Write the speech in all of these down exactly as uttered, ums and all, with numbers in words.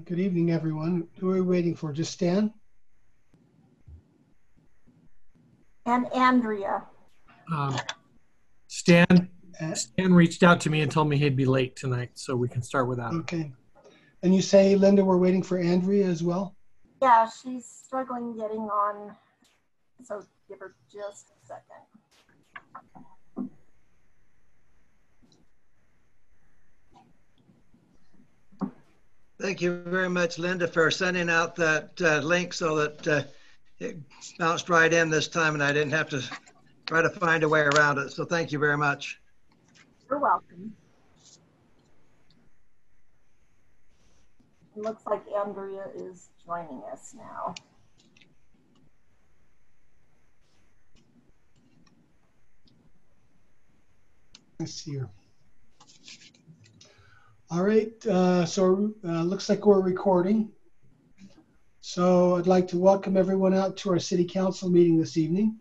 Good evening, everyone. Who are we waiting for? Just Stan? And Andrea. Um, Stan, Uh, Stan reached out to me and told me he'd be late tonight, so we can start without him. Okay. And you say, Linda, we're waiting for Andrea as well? Yeah, she's struggling getting on, so give her just a second. Thank you very much, Linda, for sending out that uh, link so that uh, it bounced right in this time and I didn't have to try to find a way around it. So thank you very much. You're welcome. It looks like Andrea is joining us now. Let's see here. All right, uh, so uh, looks like we're recording. So I'd like to welcome everyone out to our City Council meeting this evening.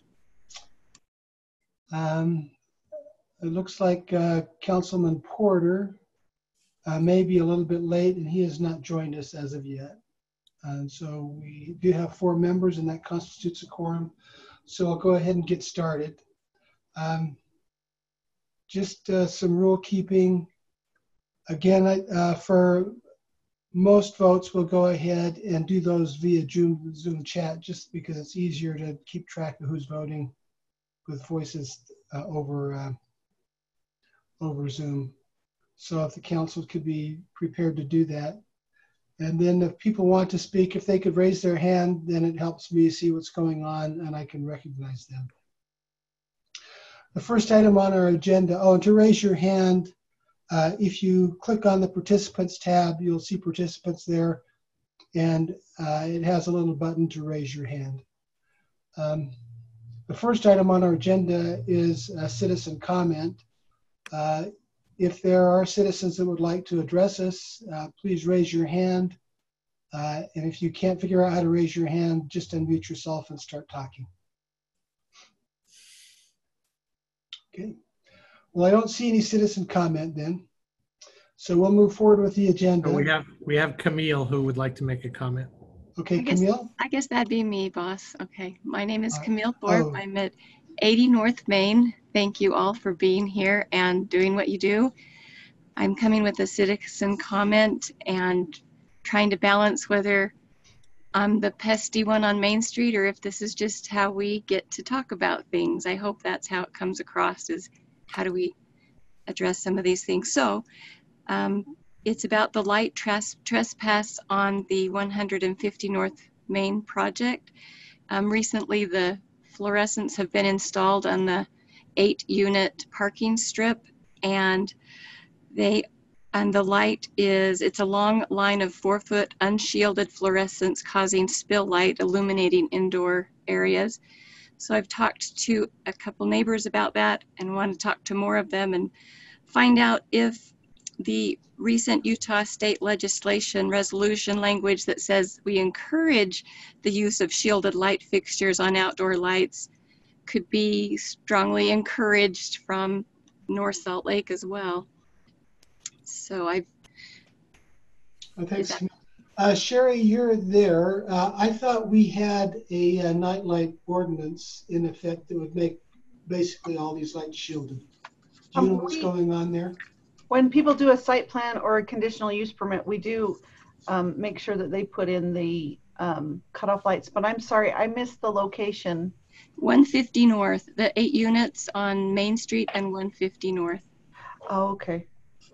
Um, it looks like uh, Councilman Porter uh, may be a little bit late and he has not joined us as of yet. And so we do have four members and that constitutes a quorum. So I'll go ahead and get started. Um, just uh, some rule keeping. Again, uh, for most votes, we'll go ahead and do those via Zoom, Zoom chat just because it's easier to keep track of who's voting with voices uh, over, uh, over Zoom. So if the council could be prepared to do that. And then if people want to speak, if they could raise their hand, then it helps me see what's going on and I can recognize them. The first item on our agenda, oh, and to raise your hand, Uh, if you click on the participants tab, you'll see participants there, and uh, it has a little button to raise your hand. Um, the first item on our agenda is a citizen comment. Uh, if there are citizens that would like to address us, uh, please raise your hand. Uh, and if you can't figure out how to raise your hand, just unmute yourself and start talking. Okay. Well, I don't see any citizen comment then. So we'll move forward with the agenda. So we have we have Camille who would like to make a comment. Okay, I guess, Camille? I guess that'd be me, boss. Okay. My name is Uh, Camille Thorpe. oh. I'm at eighty North Main. Thank you all for being here and doing what you do. I'm coming with a citizen comment and trying to balance whether I'm the pesty one on Main Street or if this is just how we get to talk about things. I hope that's how it comes across, is how do we address some of these things. So um, it's about the light tres trespass on the one hundred fifty North Main project. Um, recently, the fluorescents have been installed on the eight unit parking strip, and they and the light is, it's a long line of four foot unshielded fluorescents causing spill light illuminating indoor areas. So I've talked to a couple neighbors about that and want to talk to more of them and find out if the recent Utah state legislation resolution language that says we encourage the use of shielded light fixtures on outdoor lights could be strongly encouraged from North Salt Lake as well. So I. Oh, thanks. Uh, Sherry, you're there. Uh, I thought we had a, a nightlight ordinance in effect that would make basically all these lights shielded. Do you Um, know what's we, going on there? When people do a site plan or a conditional use permit, we do um, make sure that they put in the um, cutoff lights. But I'm sorry, I missed the location. one fifty North, the eight units on Main Street and one fifty North. Oh, okay.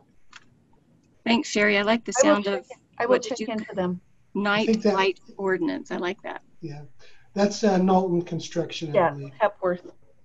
Thanks, Sherry. I like the I will sound check, of. I will check into them. Night that, light ordinance. I like that. Yeah, that's uh, Knowlton Construction, I yeah, believe. Hepworth.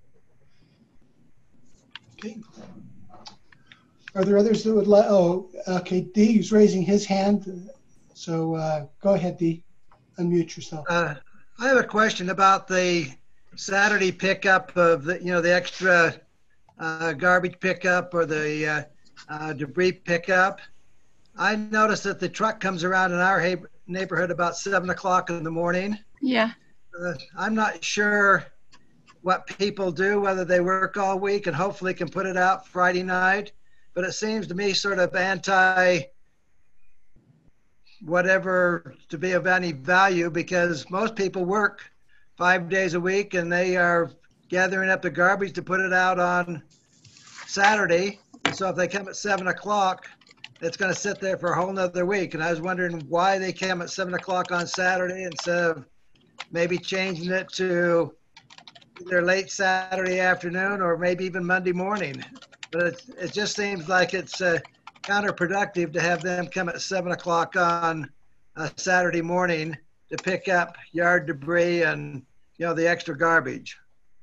Okay. Are there others that would like? Oh, okay. D is raising his hand. So uh, go ahead, D. Unmute yourself. Uh, I have a question about the Saturday pickup of the, you know, the extra uh, garbage pickup or the uh, uh, debris pickup. I noticed that the truck comes around in our neighborhood about seven o'clock in the morning. Yeah. Uh, I'm not sure what people do, whether they work all week and hopefully can put it out Friday night. But it seems to me sort of anti, whatever to be of any value, because most people work five days a week and they are gathering up the garbage to put it out on Saturday. So if they come at seven o'clock, it's going to sit there for a whole nother week. And I was wondering why they came at seven o'clock on Saturday instead of maybe changing it to either late Saturday afternoon or maybe even Monday morning. But it, it just seems like it's uh, counterproductive to have them come at seven o'clock on a Saturday morning to pick up yard debris and, you know, the extra garbage.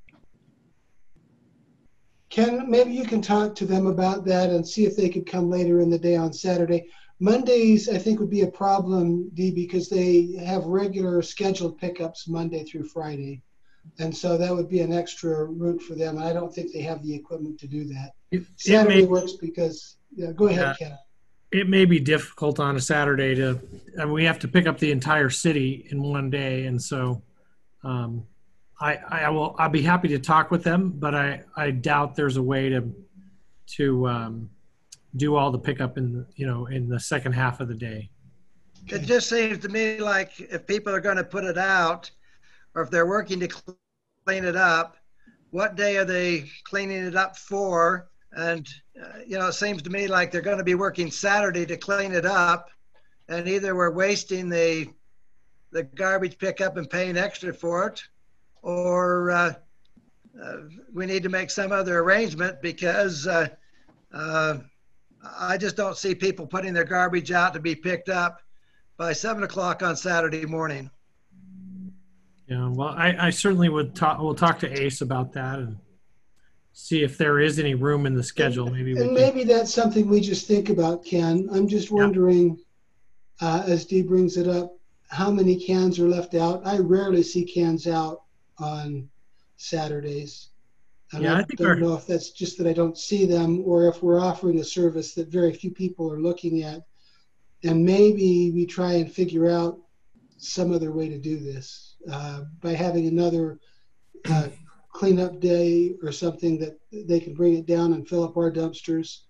Ken, maybe you can talk to them about that and see if they could come later in the day on Saturday. Mondays, I think, would be a problem, Dee, because they have regular scheduled pickups Monday through Friday. And so that would be an extra route for them. I don't think they have the equipment to do that. It, Saturday it may, works because, yeah, go ahead, yeah, Ken. It may be difficult on a Saturday to, I mean, we have to pick up the entire city in one day. And so um, I, I will, I'll be happy to talk with them, but I, I doubt there's a way to, to um, do all the pickup in, you know, in the second half of the day. It just seems to me like if people are going to put it out, or if they're working to clean it up, what day are they cleaning it up for? And, uh, you know, it seems to me like they're going to be working Saturday to clean it up. And either we're wasting the, the garbage pickup and paying extra for it, or uh, uh, we need to make some other arrangement, because uh, uh, I just don't see people putting their garbage out to be picked up by seven o'clock on Saturday morning. Yeah, well, I, I certainly would talk, we'll talk to Ace about that and see if there is any room in the schedule. Maybe we And can. maybe that's something we just think about, Ken. I'm just wondering, uh, as Dee brings it up, how many cans are left out. I rarely see cans out on Saturdays. And Yeah, I, I think don't our- know if that's just that I don't see them, or if we're offering a service that very few people are looking at. And maybe we try and figure out some other way to do this uh, by having another uh, cleanup day or something that they can bring it down and fill up our dumpsters,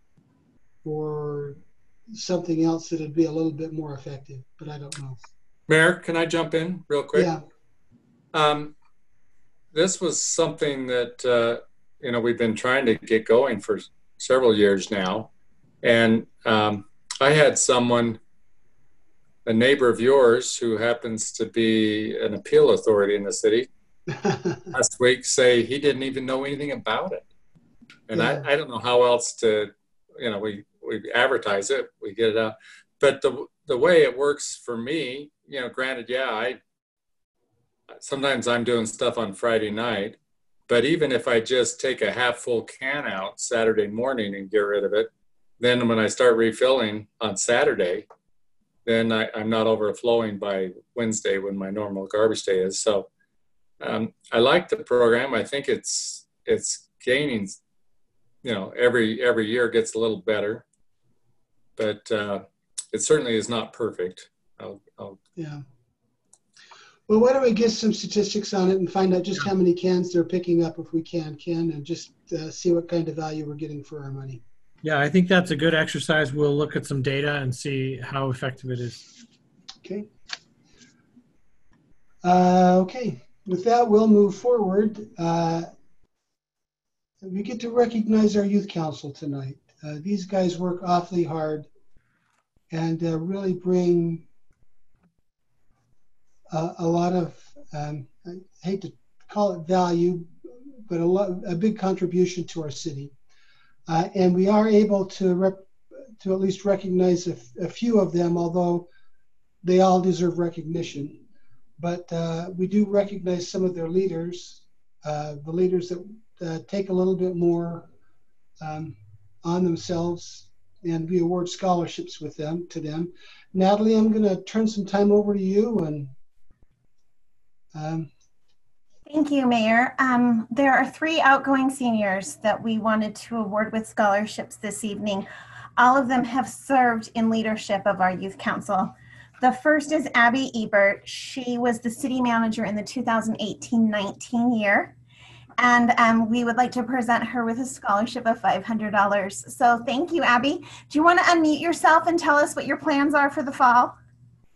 or something else that would be a little bit more effective, but I don't know. Mayor, can I jump in real quick? Yeah. Um, this was something that, uh, you know, we've been trying to get going for several years now. And um, I had someone, a neighbor of yours who happens to be an appeal authority in the city, last week say he didn't even know anything about it. And Yeah. I, I don't know how else to, you know, we, we advertise it, we get it out. But the, the way it works for me, you know, granted, yeah, I, sometimes I'm doing stuff on Friday night, but even if I just take a half full can out Saturday morning and get rid of it, then when I start refilling on Saturday, then I, I'm not overflowing by Wednesday when my normal garbage day is. So um, I like the program. I think it's it's gaining, you know, every every year it gets a little better, but uh, it certainly is not perfect. I'll, I'll Yeah. Well, why don't we get some statistics on it and find out just how many cans they're picking up if we can, Ken, and just uh, see what kind of value we're getting for our money. Yeah, I think that's a good exercise. We'll look at some data and see how effective it is. Okay. Uh, okay. With that, we'll move forward. Uh, we get to recognize our youth council tonight. Uh, these guys work awfully hard and uh, really bring uh, a lot of, um, I hate to call it value, but a, lot, a big contribution to our city. Uh, and we are able to rep, to at least recognize a, a few of them, although they all deserve recognition. But uh, we do recognize some of their leaders, uh, the leaders that uh, take a little bit more um, on themselves, and we award scholarships with them to them. Natalie, I'm going to turn some time over to you. And um, Thank you, Mayor. Um, there are three outgoing seniors that we wanted to award with scholarships this evening. All of them have served in leadership of our youth council. The first is Abby Ebert. She was the city manager in the two thousand eighteen nineteen year. And um, we would like to present her with a scholarship of five hundred dollars. So thank you, Abby. Do you want to unmute yourself and tell us what your plans are for the fall?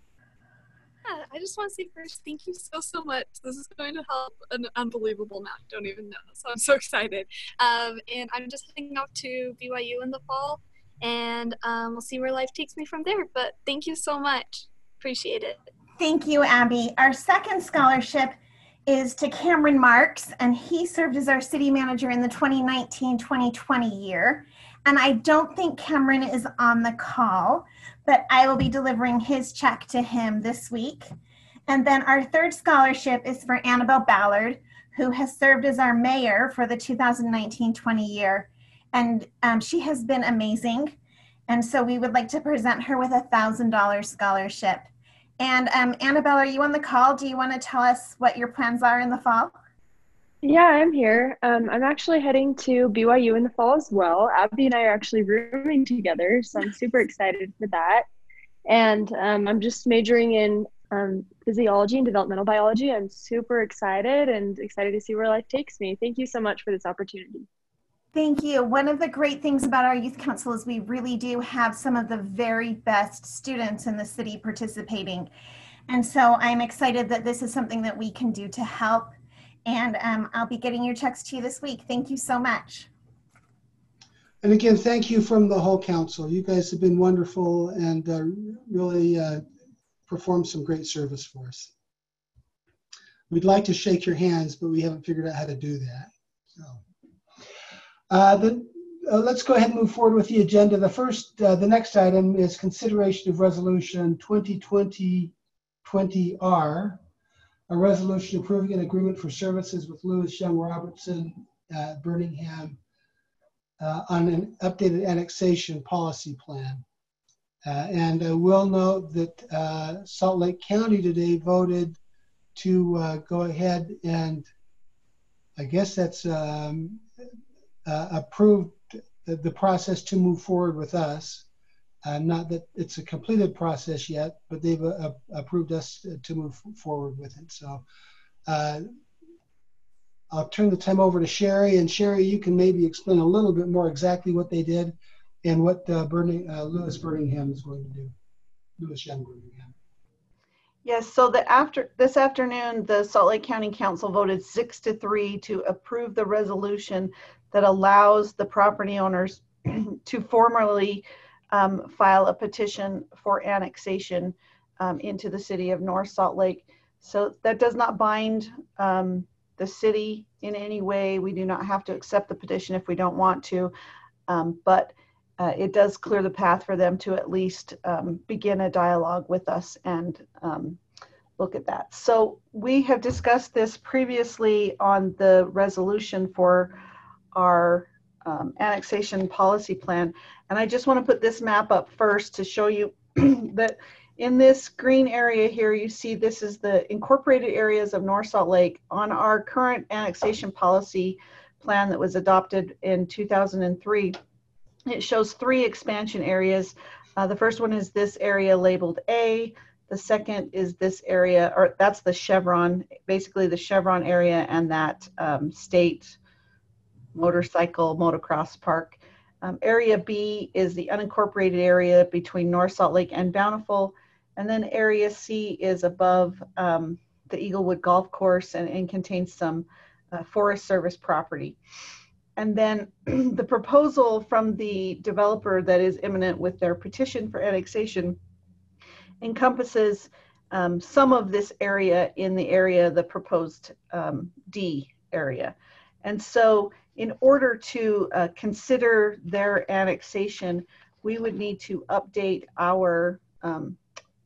Yeah, I just want to say first, thank you so, so much. This is going to help an unbelievable amount. I don't even know. So I'm so excited. Um, and I'm just heading out to B Y U in the fall, and um, we'll see where life takes me from there. But thank you so much. Appreciate it. Thank you, Abby. Our second scholarship is to Cameron Marks, and he served as our city manager in the twenty nineteen twenty twenty year. And I don't think Cameron is on the call, but I will be delivering his check to him this week. And then our third scholarship is for Annabelle Ballard, who has served as our mayor for the two thousand nineteen twenty year. And um, she has been amazing. And so we would like to present her with a one thousand dollars scholarship. And um, Annabelle, are you on the call? Do you want to tell us what your plans are in the fall? Yeah, I'm here. Um, I'm actually heading to B Y U in the fall as well. Abby and I are actually rooming together, so I'm super excited for that. And um, I'm just majoring in um, physiology and developmental biology. I'm super excited and excited to see where life takes me. Thank you so much for this opportunity. Thank you. One of the great things about our youth council is we really do have some of the very best students in the city participating. And so I'm excited that this is something that we can do to help. And um, I'll be getting your checks to you this week. Thank you so much. And again, thank you from the whole council. You guys have been wonderful and uh, really uh, performed some great service for us. We'd like to shake your hands, but we haven't figured out how to do that. So, uh, the, uh, let's go ahead and move forward with the agenda. The first, uh, the next item is consideration of resolution twenty twenty twenty R, a resolution approving an agreement for services with Lewis Young Robertson, uh, Birmingham, uh, on an updated annexation policy plan. Uh, and I will note that uh, Salt Lake County today voted to uh, go ahead and, I guess that's um, uh, approved the, the process to move forward with us. Uh, not that it's a completed process yet, but they've uh, approved us to move forward with it. So uh, I'll turn the time over to Sherry. And Sherry, you can maybe explain a little bit more exactly what they did and what uh, Birmingham, uh, Lewis Birmingham is going to do. Lewis Young Birmingham. Yes, so the after this afternoon, the Salt Lake County Council voted six to three to approve the resolution that allows the property owners to formally um, file a petition for annexation um, into the city of North Salt Lake. So that does not bind um, the city in any way. We do not have to accept the petition if we don't want to, um, but uh, it does clear the path for them to at least um, begin a dialogue with us and um, look at that. So we have discussed this previously on the resolution for our um, annexation policy plan. And I just want to put this map up first to show you that in this green area here, you see this is the incorporated areas of North Salt Lake. On our current annexation policy plan that was adopted in two thousand three, it shows three expansion areas. Uh, the first one is this area labeled A. The second is this area, or that's the Chevron, basically the Chevron area and that um, state motorcycle motocross park. Um, area B is the unincorporated area between North Salt Lake and Bountiful. And then area C is above um, the Eaglewood Golf Course and, and contains some uh, Forest Service property. And then the proposal from the developer that is imminent with their petition for annexation encompasses um, some of this area in the area, the proposed um, D area. And so in order to uh, consider their annexation, we would need to update our um,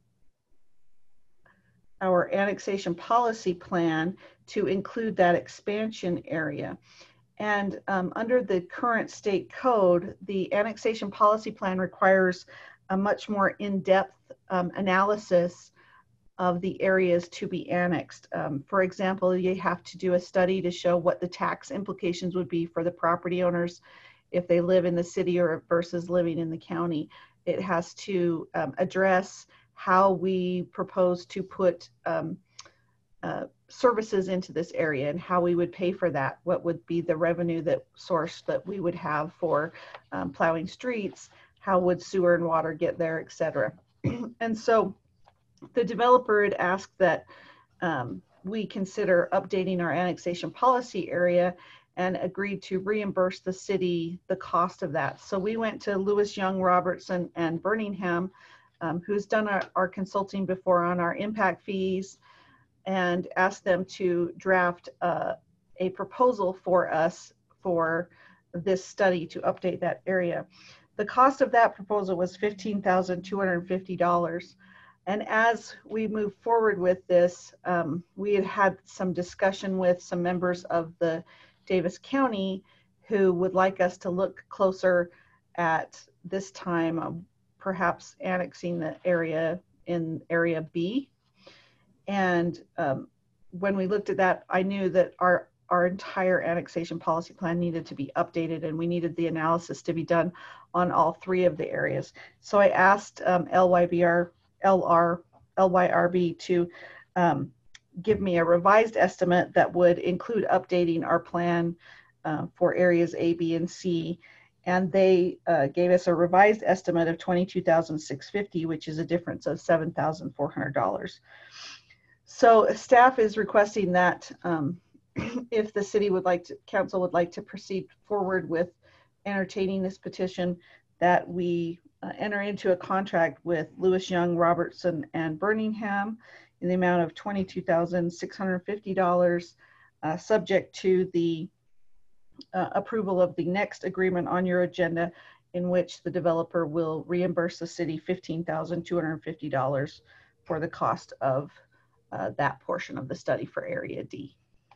our annexation policy plan to include that expansion area. And um, under the current state code, the annexation policy plan requires a much more in-depth um, analysis of the areas to be annexed. Um, for example, you have to do a study to show what the tax implications would be for the property owners if they live in the city or versus living in the county. It has to um, address how we propose to put um, uh, services into this area and how we would pay for that. What would be the revenue that source that we would have for um, plowing streets? How would sewer and water get there, et cetera. And so the developer had asked that um, we consider updating our annexation policy area and agreed to reimburse the city the cost of that. So we went to Lewis Young, Robertson, and Birmingham, um, who's done our, our consulting before on our impact fees, and asked them to draft uh, a proposal for us for this study to update that area. The cost of that proposal was fifteen thousand two hundred fifty dollars. And as we move forward with this, um, we had had some discussion with some members of the Davis County who would like us to look closer at this time, um, perhaps annexing the area in Area B. And um, when we looked at that, I knew that our, our entire annexation policy plan needed to be updated, and we needed the analysis to be done on all three of the areas. So I asked um, L Y B R, L R, L Y R B to um, give me a revised estimate that would include updating our plan uh, for areas A, B, and C. And they uh, gave us a revised estimate of twenty-two thousand six hundred fifty dollars, which is a difference of seven thousand four hundred dollars. So staff is requesting that um, if the city would like to, council would like to proceed forward with entertaining this petition, that we uh, enter into a contract with Lewis Young, Robertson, and Birmingham in the amount of twenty-two thousand six hundred fifty dollars, uh, subject to the uh, approval of the next agreement on your agenda, in which the developer will reimburse the city fifteen thousand two hundred fifty dollars for the cost of uh, that portion of the study for Area D.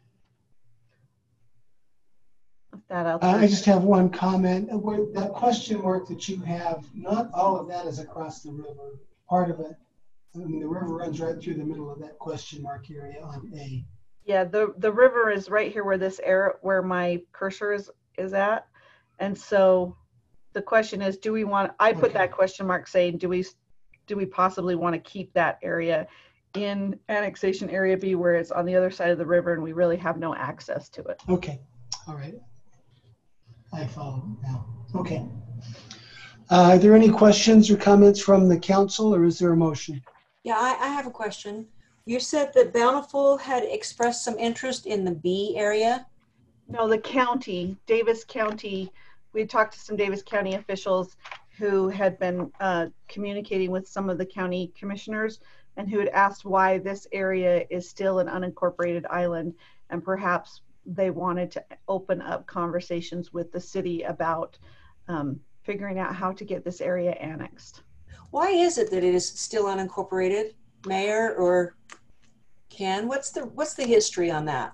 With that, I'll Uh, I just have one comment. Where that question mark that you have, not all of that is across the river. Part of it, I mean, the river runs right through the middle of that question mark area on A. Yeah, the the river is right here where this arrow, where my cursor is is at, and so the question is, do we want? I put Okay. that question mark saying, do we do we possibly want to keep that area in annexation area B, where it's on the other side of the river and we really have no access to it? Okay, all right. I follow now. Okay. Uh, are there any questions or comments from the council, or is there a motion? Yeah, I, I have a question. You said that Bountiful had expressed some interest in the B area. No, the county, Davis County, we had talked to some Davis County officials who had been uh, communicating with some of the county commissioners, and who had asked why this area is still an unincorporated island, and perhaps they wanted to open up conversations with the city about um, figuring out how to get this area annexed. Why is it that it is still unincorporated, Mayor or Ken? What's the what's the history on that?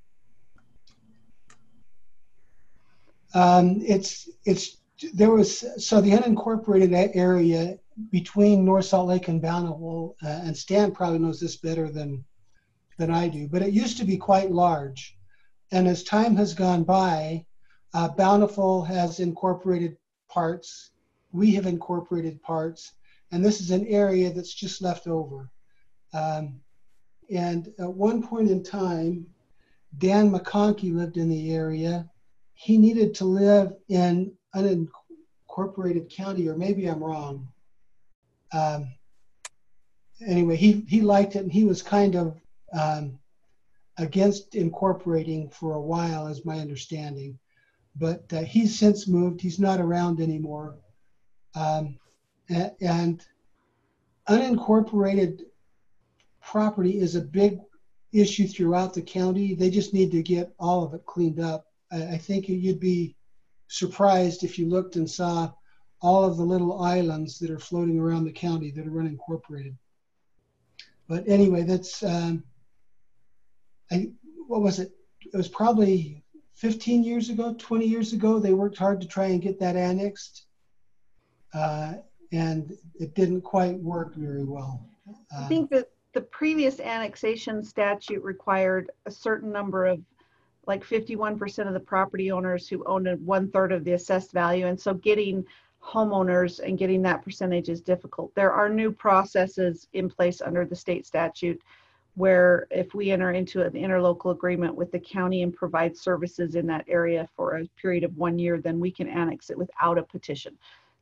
Um, it's it's there was so the unincorporated area between North Salt Lake and Bountiful, uh, and Stan probably knows this better than than I do, but it used to be quite large. And as time has gone by, uh, Bountiful has incorporated parts. We have incorporated parts, and this is an area that's just left over. Um, and at one point in time, Dan McConkey lived in the area. He needed to live in unincorporated county, or maybe I'm wrong. Um, anyway, he, he liked it, and he was kind of um, against incorporating for a while, is my understanding. But uh, he's since moved. He's not around anymore. Um, and, and unincorporated property is a big issue throughout the county. They just need to get all of it cleaned up. I, I think you'd be surprised if you looked and saw all of the little islands that are floating around the county that are unincorporated. But anyway, that's, um, I, what was it? It was probably fifteen years ago, twenty years ago, they worked hard to try and get that annexed. Uh, and it didn't quite work very well. I Um, think that the previous annexation statute required a certain number of, like fifty-one percent of the property owners who owned one third of the assessed value. And so getting homeowners and getting that percentage is difficult. There are new processes in place under the state statute where if we enter into an interlocal agreement with the county and provide services in that area for a period of one year, then we can annex it without a petition.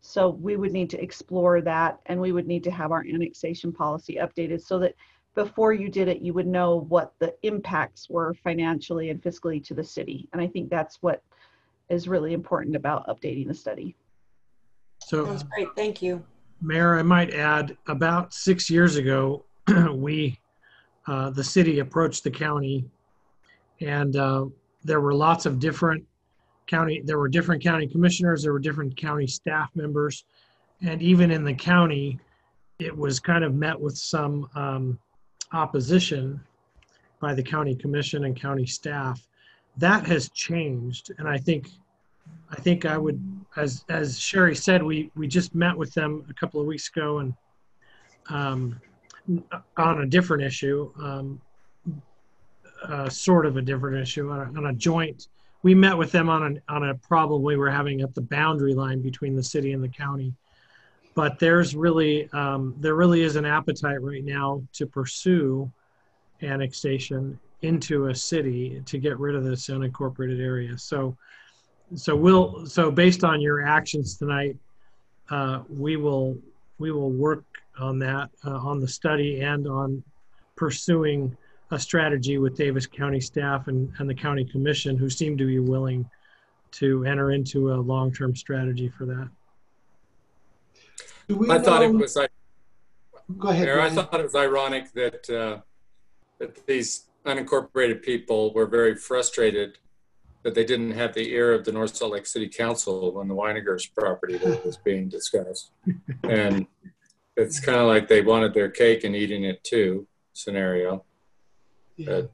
So we would need to explore that, and we would need to have our annexation policy updated so that before you did it, you would know what the impacts were financially and fiscally to the city. And I think that's what is really important about updating the study. So, Sounds great. Thank you. Mayor, I might add, about six years ago, we, uh, the city approached the county, and uh, there were lots of different county, there were different county commissioners, there were different county staff members, and even in the county, it was kind of met with some um, opposition by the county commission and county staff. That has changed, and I think, I think I would, as as Sherry said, we we just met with them a couple of weeks ago, and um, on a different issue, um, uh, sort of a different issue, on a, on a joint. We met with them on an on a problem we were having at the boundary line between the city and the county. But there's really um, there really is an appetite right now to pursue annexation into a city to get rid of this unincorporated area. So, so we'll so based on your actions tonight, uh, we will we will work on that uh, on the study and on pursuing a strategy with Davis County staff and, and the county commission, who seem to be willing to enter into a long-term strategy for that. Do we I thought it know- was. I, Go ahead, Mayor, I Brian. thought it was ironic that uh, that these unincorporated people were very frustrated that they didn't have the ear of the North Salt Lake City Council when the Weinigers property was being discussed, and it's kind of like they wanted their cake and eating it too scenario. Yeah. But,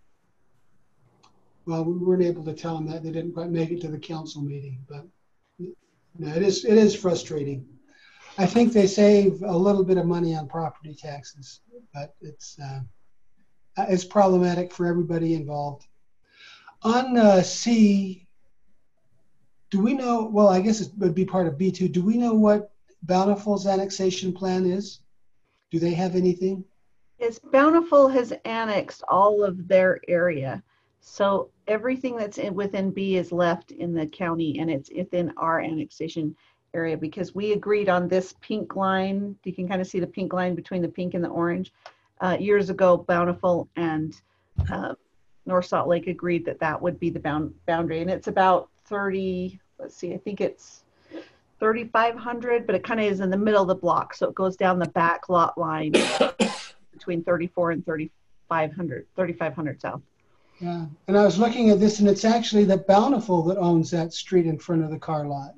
Well, we weren't able to tell them that. They didn't quite make it to the council meeting, but no, it is it is frustrating. I think they save a little bit of money on property taxes, but it's uh, it's problematic for everybody involved. On uh, C, do we know? Well, I guess it would be part of B two. Do we know what Bountiful's annexation plan is? Do they have anything? Yes, Bountiful has annexed all of their area. So everything that's in, within B is left in the county, and it's within our annexation area because we agreed on this pink line. You can kind of see the pink line between the pink and the orange. Uh, years ago, Bountiful and uh, North Salt Lake agreed that that would be the bound, boundary. And it's about thirty, let's see, I think it's thirty-five hundred, but it kind of is in the middle of the block. So it goes down the back lot line between thirty-four and thirty-five hundred, thirty-five hundred south. Yeah, and I was looking at this, and it's actually the Bountiful that owns that street in front of the car lot.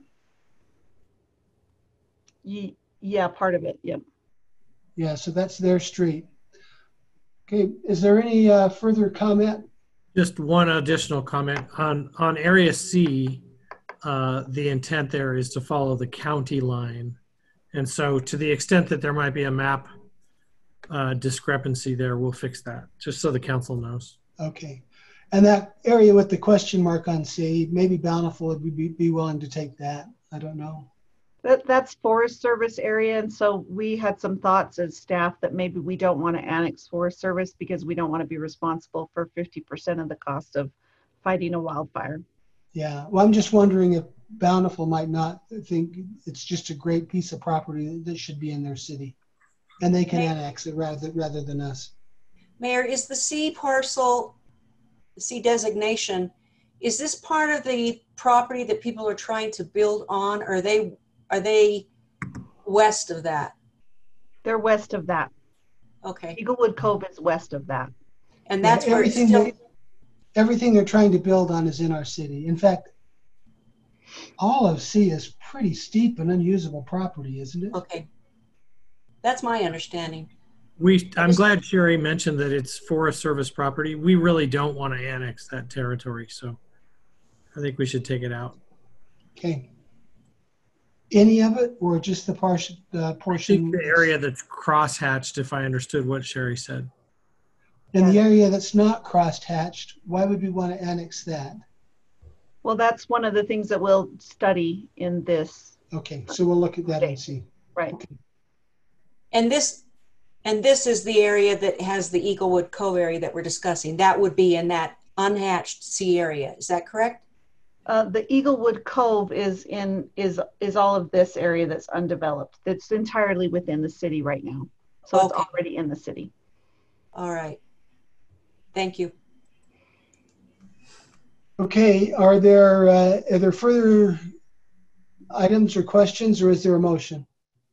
Ye- Yeah, part of it, yep. Yeah, so that's their street. Okay, is there any uh, further comment? Just one additional comment on on Area C. Uh, the intent there is to follow the county line, and so to the extent that there might be a map uh, discrepancy there, we'll fix that, just so the council knows. Okay, and that area with the question mark on C, maybe Bountiful would be, be willing to take that. I don't know. That, that's Forest Service area, and so we had some thoughts as staff that maybe we don't want to annex Forest Service because we don't want to be responsible for fifty percent of the cost of fighting a wildfire. Yeah, well, I'm just wondering if Bountiful might not think it's just a great piece of property that should be in their city, and they can Mayor, annex it rather rather than us. Mayor, is the C parcel, the C designation, is this part of the property that people are trying to build on? Or are they are they west of that? They're west of that. Okay, Eaglewood Cove is west of that. and that's Yeah, where it's everything still. they, everything they're trying to build on is in our city. In fact, all of C is pretty steep and unusable property, isn't it? Okay, that's my understanding. We, I'm glad Sherry mentioned that it's Forest Service property. We really don't want to annex that territory, so I think we should take it out. Okay. Any of it, or just the portion? The I portion. think the area that's cross-hatched, if I understood what Sherry said. And the area that's not cross-hatched, why would we want to annex that? Well, that's one of the things that we'll study in this. Okay, so we'll look at that and see. Right. Okay. And this, and this is the area that has the Eaglewood Cove area that we're discussing. That would be in that unhatched C area. Is that correct? Uh, the Eaglewood Cove is in is is all of this area that's undeveloped. It's entirely within the city right now, so it's Okay. already in the city. All right. Thank you. Okay, are there, uh, are there further items or questions, or is there a motion?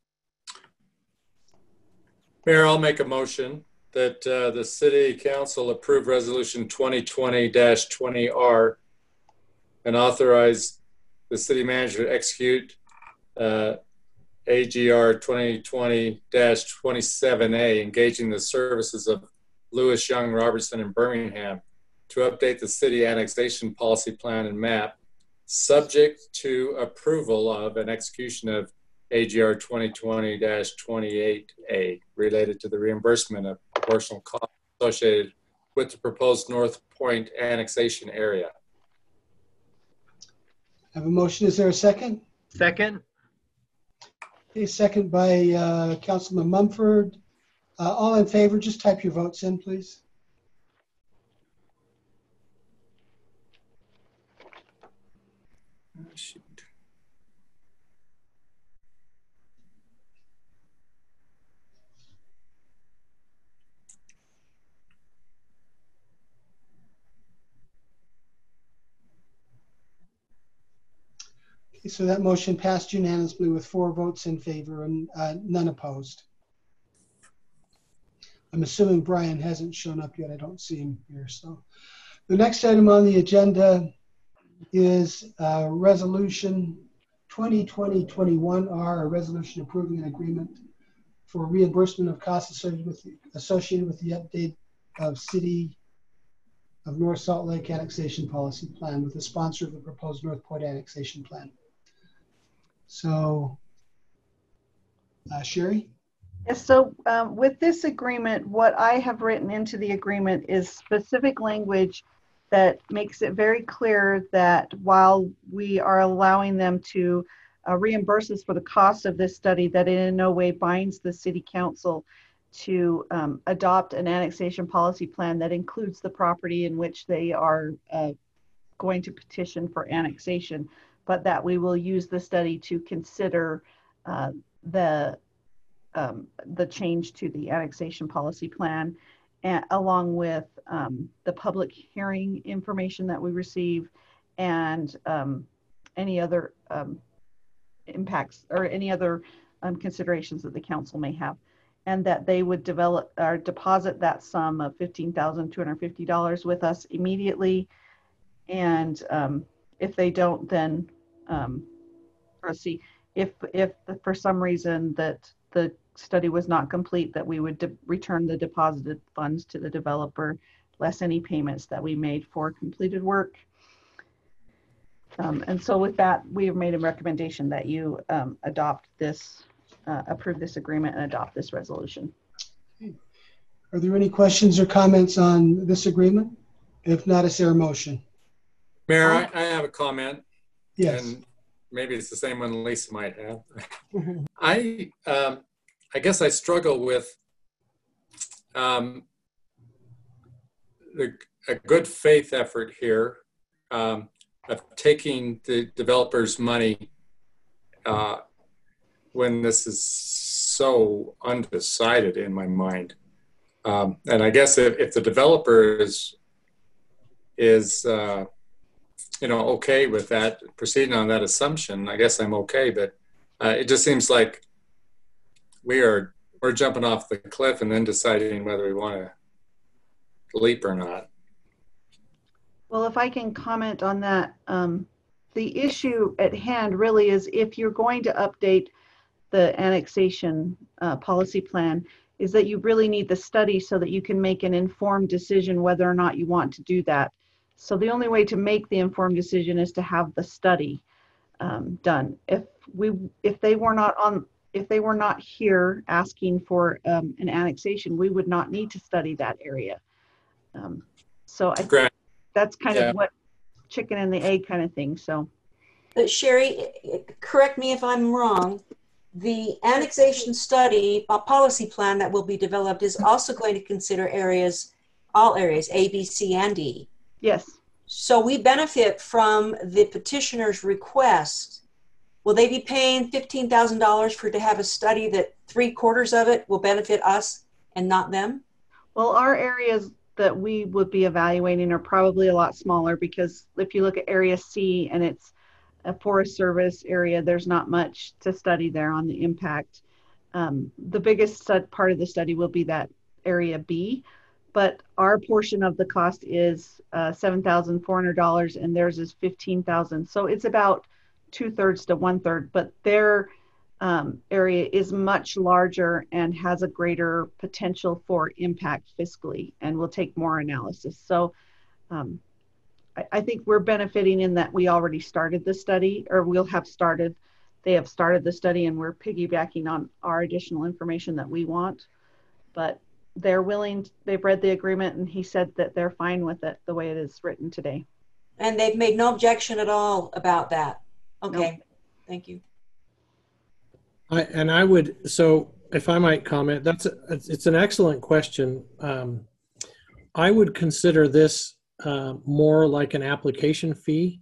Mayor, I'll make a motion that uh, the City Council approve Resolution twenty twenty dash twenty R and authorize the city manager to execute uh, A G R twenty twenty dash twenty-seven A, engaging the services of Lewis, Young, Robertson, and Birmingham to update the city annexation policy plan and map, subject to approval of and execution of A G R twenty twenty dash twenty-eight A, related to the reimbursement of proportional costs associated with the proposed North Point annexation area. I have a motion. Is there a second? Second. Okay, second by uh, Councilman Mumford. Uh, all in favor, just type your votes in, please. Oh, shoot. Okay, so that motion passed unanimously with four votes in favor and uh, none opposed. I'm assuming Brian hasn't shown up yet. I don't see him here. So the next item on the agenda is uh, Resolution twenty twenty dash twenty-one R, a resolution approving an agreement for reimbursement of costs associated with the, associated with the update of City of North Salt Lake Annexation Policy Plan with the sponsor of the proposed North Point Annexation Plan. So, uh, Sherry? Yes, so um, with this agreement, what I have written into the agreement is specific language that makes it very clear that while we are allowing them to uh, reimburse us for the cost of this study, that it in no way binds the city council to um, adopt an annexation policy plan that includes the property in which they are uh, going to petition for annexation, but that we will use the study to consider uh, the um, the change to the annexation policy plan, and, along with um, the public hearing information that we receive and um, any other um, impacts or any other um, considerations that the council may have, and that they would develop or deposit that sum of fifteen thousand two hundred fifty dollars with us immediately. And um, if they don't, then um, or see if if for some reason that the study was not complete, that we would de- return the deposited funds to the developer, less any payments that we made for completed work. Um, and so with that, we have made a recommendation that you um, adopt this, uh, approve this agreement and adopt this resolution. Are there any questions or comments on this agreement? If not, is there a motion? Mayor, I, I have a comment. Yes. And maybe it's the same one Lisa might have. I um, I guess I struggle with um, the, a good faith effort here um, of taking the developer's money uh, when this is so undecided in my mind. Um, and I guess if, if the developer is is uh, you know, okay with that, proceeding on that assumption, I guess I'm okay. But uh, it just seems like we are we're jumping off the cliff and then deciding whether we want to leap or not. Well, if I can comment on that, um, the issue at hand really is if you're going to update the annexation uh, policy plan, is that you really need the study so that you can make an informed decision whether or not you want to do that. So the only way to make the informed decision is to have the study um, done. If we, if they were not on, if they were not here asking for um, an annexation, we would not need to study that area. Um, so I think that's kind yeah. of what chicken and the egg kind of thing. So, but Sherry, correct me if I'm wrong. The annexation study, a policy plan that will be developed, is also going to consider areas, all areas, A, B, C, and E. Yes. So we benefit from the petitioner's request. Will they be paying fifteen thousand dollars for to have a study that three quarters of it will benefit us and not them? Well, our areas that we would be evaluating are probably a lot smaller, because if you look at Area C and it's a Forest Service area, there's not much to study there on the impact. Um, the biggest part of the study will be that Area B, but our portion of the cost is uh, seven thousand four hundred dollars and theirs is fifteen thousand dollars. So it's about two thirds to one third, but their um, area is much larger and has a greater potential for impact fiscally and will take more analysis. So um, I, I think we're benefiting in that we already started the study, or we'll have started, they have started the study, and we're piggybacking on our additional information that we want. But they're willing, they've read the agreement, and he said that they're fine with it the way it is written today. And they've made no objection at all about that. Okay, nope. Thank you. I, and I would, so if I might comment, that's a, it's an excellent question. Um, I would consider this uh, more like an application fee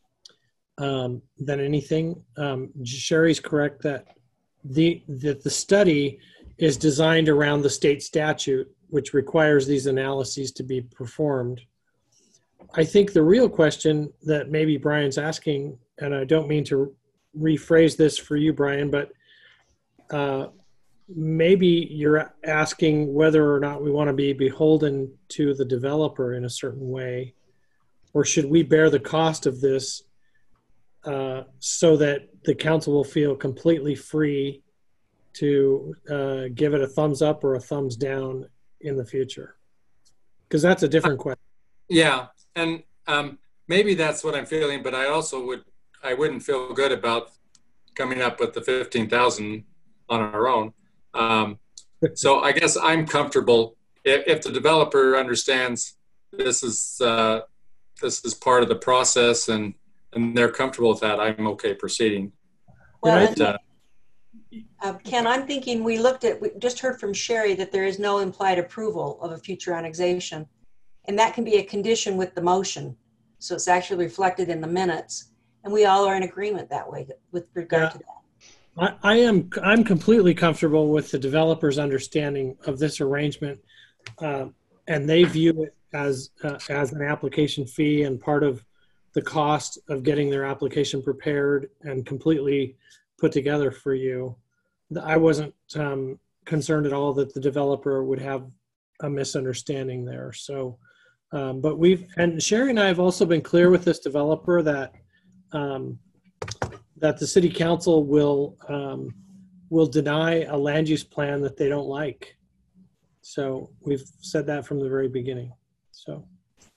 um, than anything. Um, Sherry's correct that the, that the study is designed around the state statute, which requires these analyses to be performed. I think the real question that maybe Brian's asking, and I don't mean to rephrase this for you, Brian, but uh, maybe you're asking whether or not we want to be beholden to the developer in a certain way, or should we bear the cost of this uh, so that the council will feel completely free to uh, give it a thumbs up or a thumbs down in the future? Because that's a different question. Yeah, and um, maybe that's what I'm feeling, but I also would, I wouldn't feel good about coming up with the fifteen thousand on our own. Um, so I guess I'm comfortable if, if the developer understands this is uh, this is part of the process and and they're comfortable with that, I'm okay proceeding. Well, but, uh, uh, Ken, I'm thinking we looked at, we just heard from Sherry that there is no implied approval of a future annexation, and that can be a condition with the motion. So it's actually reflected in the minutes, and we all are in agreement that way with regard yeah. to that. I, I am I'm completely comfortable with the developer's understanding of this arrangement, uh, and they view it as uh, as an application fee and part of the cost of getting their application prepared and completely put together for you. I wasn't um, concerned at all that the developer would have a misunderstanding there. So, um, but we've and Sherry and I have also been clear with this developer that. Um, that the city council will um, will deny a land use plan that they don't like. So we've said that from the very beginning. So.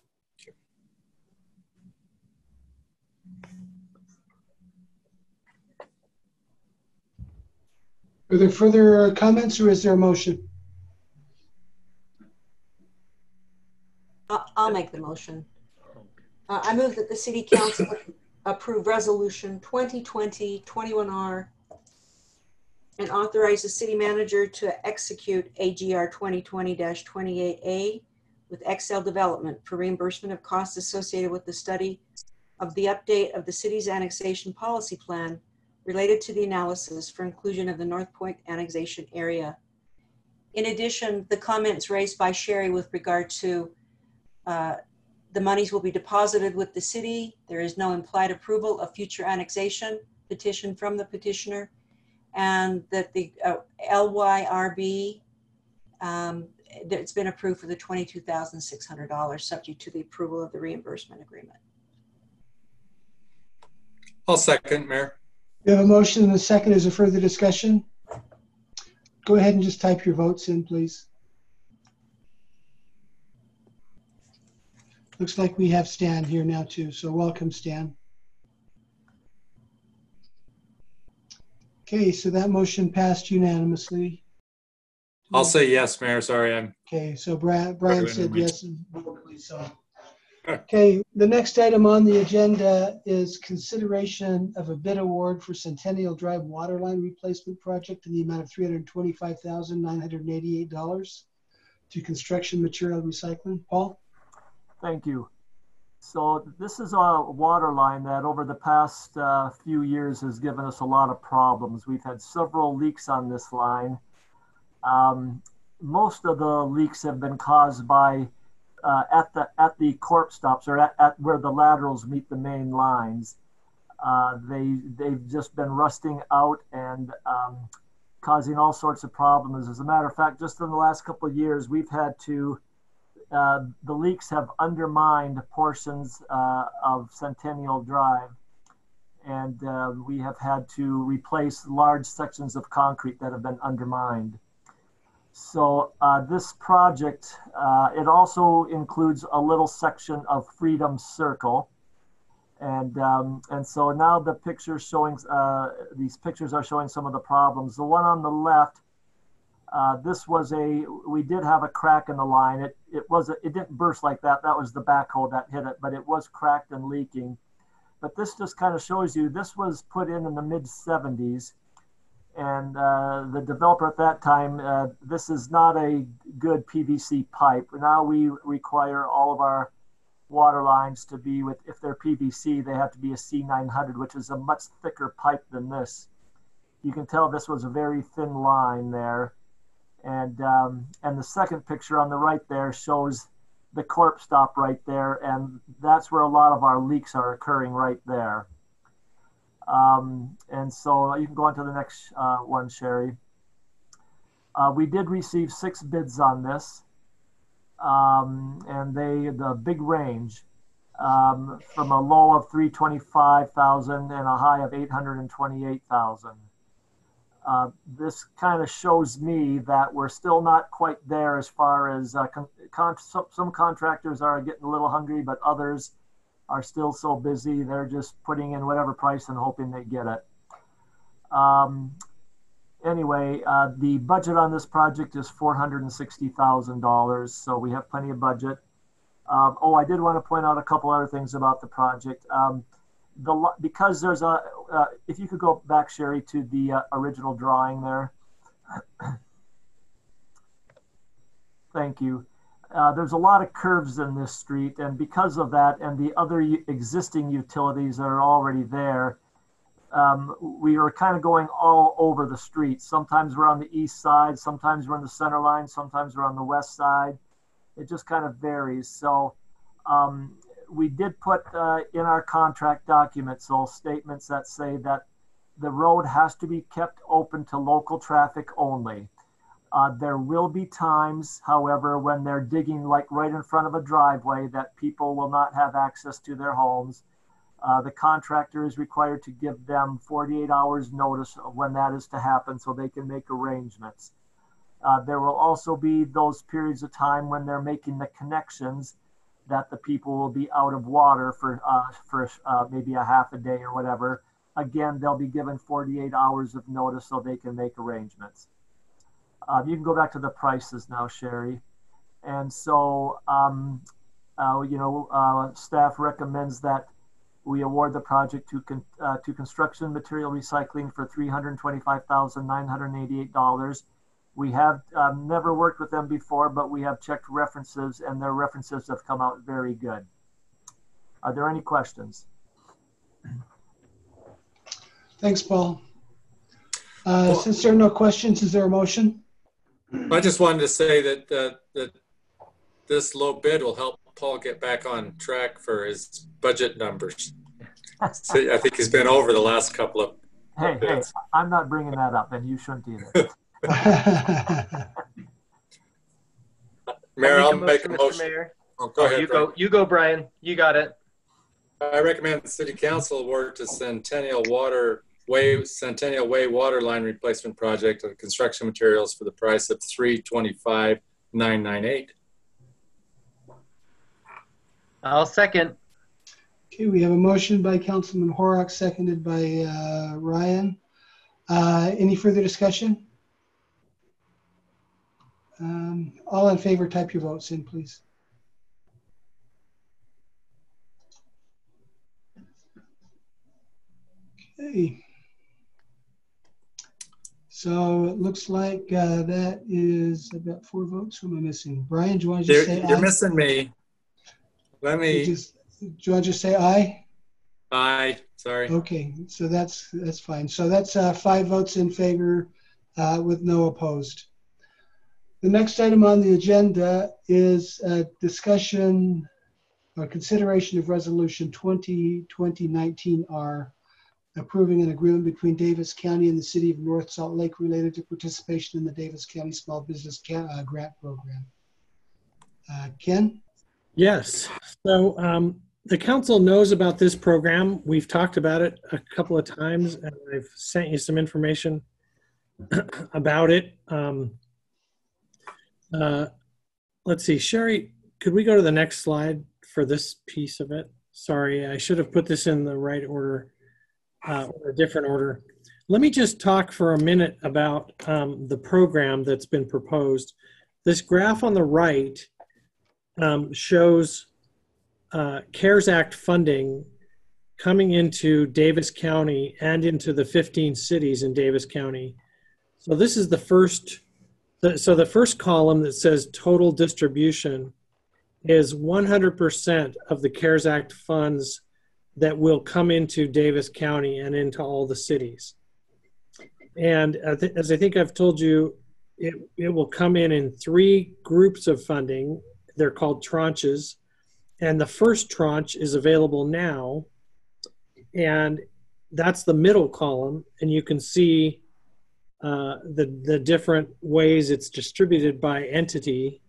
Are there further comments, or is there a motion? I'll make the motion. Uh, I move that the city council approve resolution twenty twenty dash twenty-one R and authorize the city manager to execute A G R twenty twenty dash twenty-eight A with X L Development for reimbursement of costs associated with the study of the update of the city's annexation policy plan related to the analysis for inclusion of the North Point annexation area. In addition, the comments raised by Sherry with regard to uh, the monies will be deposited with the city. There is no implied approval of future annexation petition from the petitioner, and that the uh, L Y R B, um, it's been approved for the twenty-two thousand six hundred dollars subject to the approval of the reimbursement agreement. I'll second, Mayor. We have a motion and a second. Is there further discussion? Go ahead and just type your votes in, please. Looks like we have Stan here now too, so welcome, Stan. Okay, so that motion passed unanimously. I'll say yes, Mayor. Sorry, I'm. Okay, so Brian, Brian said yes, vocally so. Okay, the next item on the agenda is consideration of a bid award for Centennial Drive Waterline Replacement Project in the amount of three hundred twenty-five thousand nine hundred eighty-eight dollars to Construction Material Recycling. Paul? Thank you. So this is a water line that over the past uh, few years has given us a lot of problems. We've had several leaks on this line. Um, most of the leaks have been caused by uh, at the at the corp stops, or at, at where the laterals meet the main lines. Uh, they they've just been rusting out and um, causing all sorts of problems. As a matter of fact, just in the last couple of years, we've had to Uh, the leaks have undermined portions uh, of Centennial Drive, and uh, we have had to replace large sections of concrete that have been undermined. So uh, this project, uh, it also includes a little section of Freedom Circle. And, um, and so now the picture showing, uh, these pictures are showing some of the problems. The one on the left, Uh, this was a, we did have a crack in the line. It, it was, a, it didn't burst like that. That was the backhoe that hit it, but it was cracked and leaking. But this just kind of shows you, this was put in in the mid seventies. And uh, the developer at that time, uh, this is not a good P V C pipe. Now we require all of our water lines to be with, if they're P V C, they have to be a C nine hundred, which is a much thicker pipe than this. You can tell this was a very thin line there. And, um, and the second picture on the right there shows the corp stop right there. And that's where a lot of our leaks are occurring right there. Um, and so you can go on to the next uh, one, Sherry. Uh, we did receive six bids on this. Um, and they, the big range um, from a low of three hundred twenty-five thousand and a high of eight hundred twenty-eight thousand. Uh, this kind of shows me that we're still not quite there as far as uh, con con some, some contractors are getting a little hungry, but others are still so busy. They're just putting in whatever price and hoping they get it. Um, anyway, uh, the budget on this project is four hundred sixty thousand dollars, so we have plenty of budget. Um, oh, I did want to point out a couple other things about the project. Um, The, because there's a, uh, if you could go back, Sherry, to the uh, original drawing there. Thank you. Uh, there's a lot of curves in this street, and because of that and the other existing utilities that are already there, um, we are kind of going all over the street. Sometimes we're on the east side, sometimes we're in the center line, sometimes we're on the west side. It just kind of varies. So um, we did put uh, in our contract documents all statements that say that the road has to be kept open to local traffic only. Uh, there will be times, however, when they're digging like right in front of a driveway that people will not have access to their homes. Uh, the contractor is required to give them forty-eight hours notice of when that is to happen so they can make arrangements. Uh, there will also be those periods of time when they're making the connections that the people will be out of water for, uh, for uh, maybe a half a day or whatever. Again, they'll be given forty-eight hours of notice so they can make arrangements. Uh, you can go back to the prices now, Sherry. And so, um, uh, you know, uh, staff recommends that we award the project to, con uh, to Construction Material Recycling for three hundred twenty-five thousand nine hundred eighty-eight dollars. We have um, never worked with them before, but we have checked references and their references have come out very good. Are there any questions? Thanks, Paul. Uh, well, since there are no questions, is there a motion? I just wanted to say that, uh, that this low bid will help Paul get back on track for his budget numbers. So I think he's been over the last couple of Hey, hey, I'm not bringing that up, and you shouldn't either. Mayor, I'll make a motion. Mayor. Oh, go oh, ahead, you Brian. go, you go, Brian. You got it. I recommend the City Council award to Centennial Water Way Centennial Way Water Line Replacement Project of construction materials for the price of three hundred twenty-five thousand nine hundred ninety-eight dollars. I'll second. Okay, we have a motion by Councilman Horrock, seconded by uh, Ryan. Uh, any further discussion? Um, all in favor, type your votes in, please. Okay. So it looks like uh, that is about four votes. Who am I missing? Brian, do you want to just you're, say You're aye? missing me. Let me, Just, do you want to just say aye? Aye, sorry. Okay, so that's that's fine. So that's uh, five votes in favor uh, with no opposed. The next item on the agenda is a discussion or consideration of Resolution twenty twenty nineteen R, approving an agreement between Davis County and the City of North Salt Lake related to participation in the Davis County Small Business Ca- uh, Grant Program. Uh, Ken? Yes. So um, the council knows about this program. We've talked about it a couple of times, and I've sent you some information about it. Um, uh, let's see, Sherry, could we go to the next slide for this piece of it? Sorry, I should have put this in the right order, uh, or a different order. Let me just talk for a minute about um, the program that's been proposed. This graph on the right um, shows uh, CARES Act funding coming into Davis County and into the fifteen cities in Davis County. So this is the first, so the first column that says total distribution is one hundred percent of the CARES Act funds that will come into Davis County and into all the cities. And as I think I've told you, it, it will come in in three groups of funding. They're called tranches. And the first tranche is available now. And that's the middle column. And you can see uh, the, the different ways it's distributed by entity.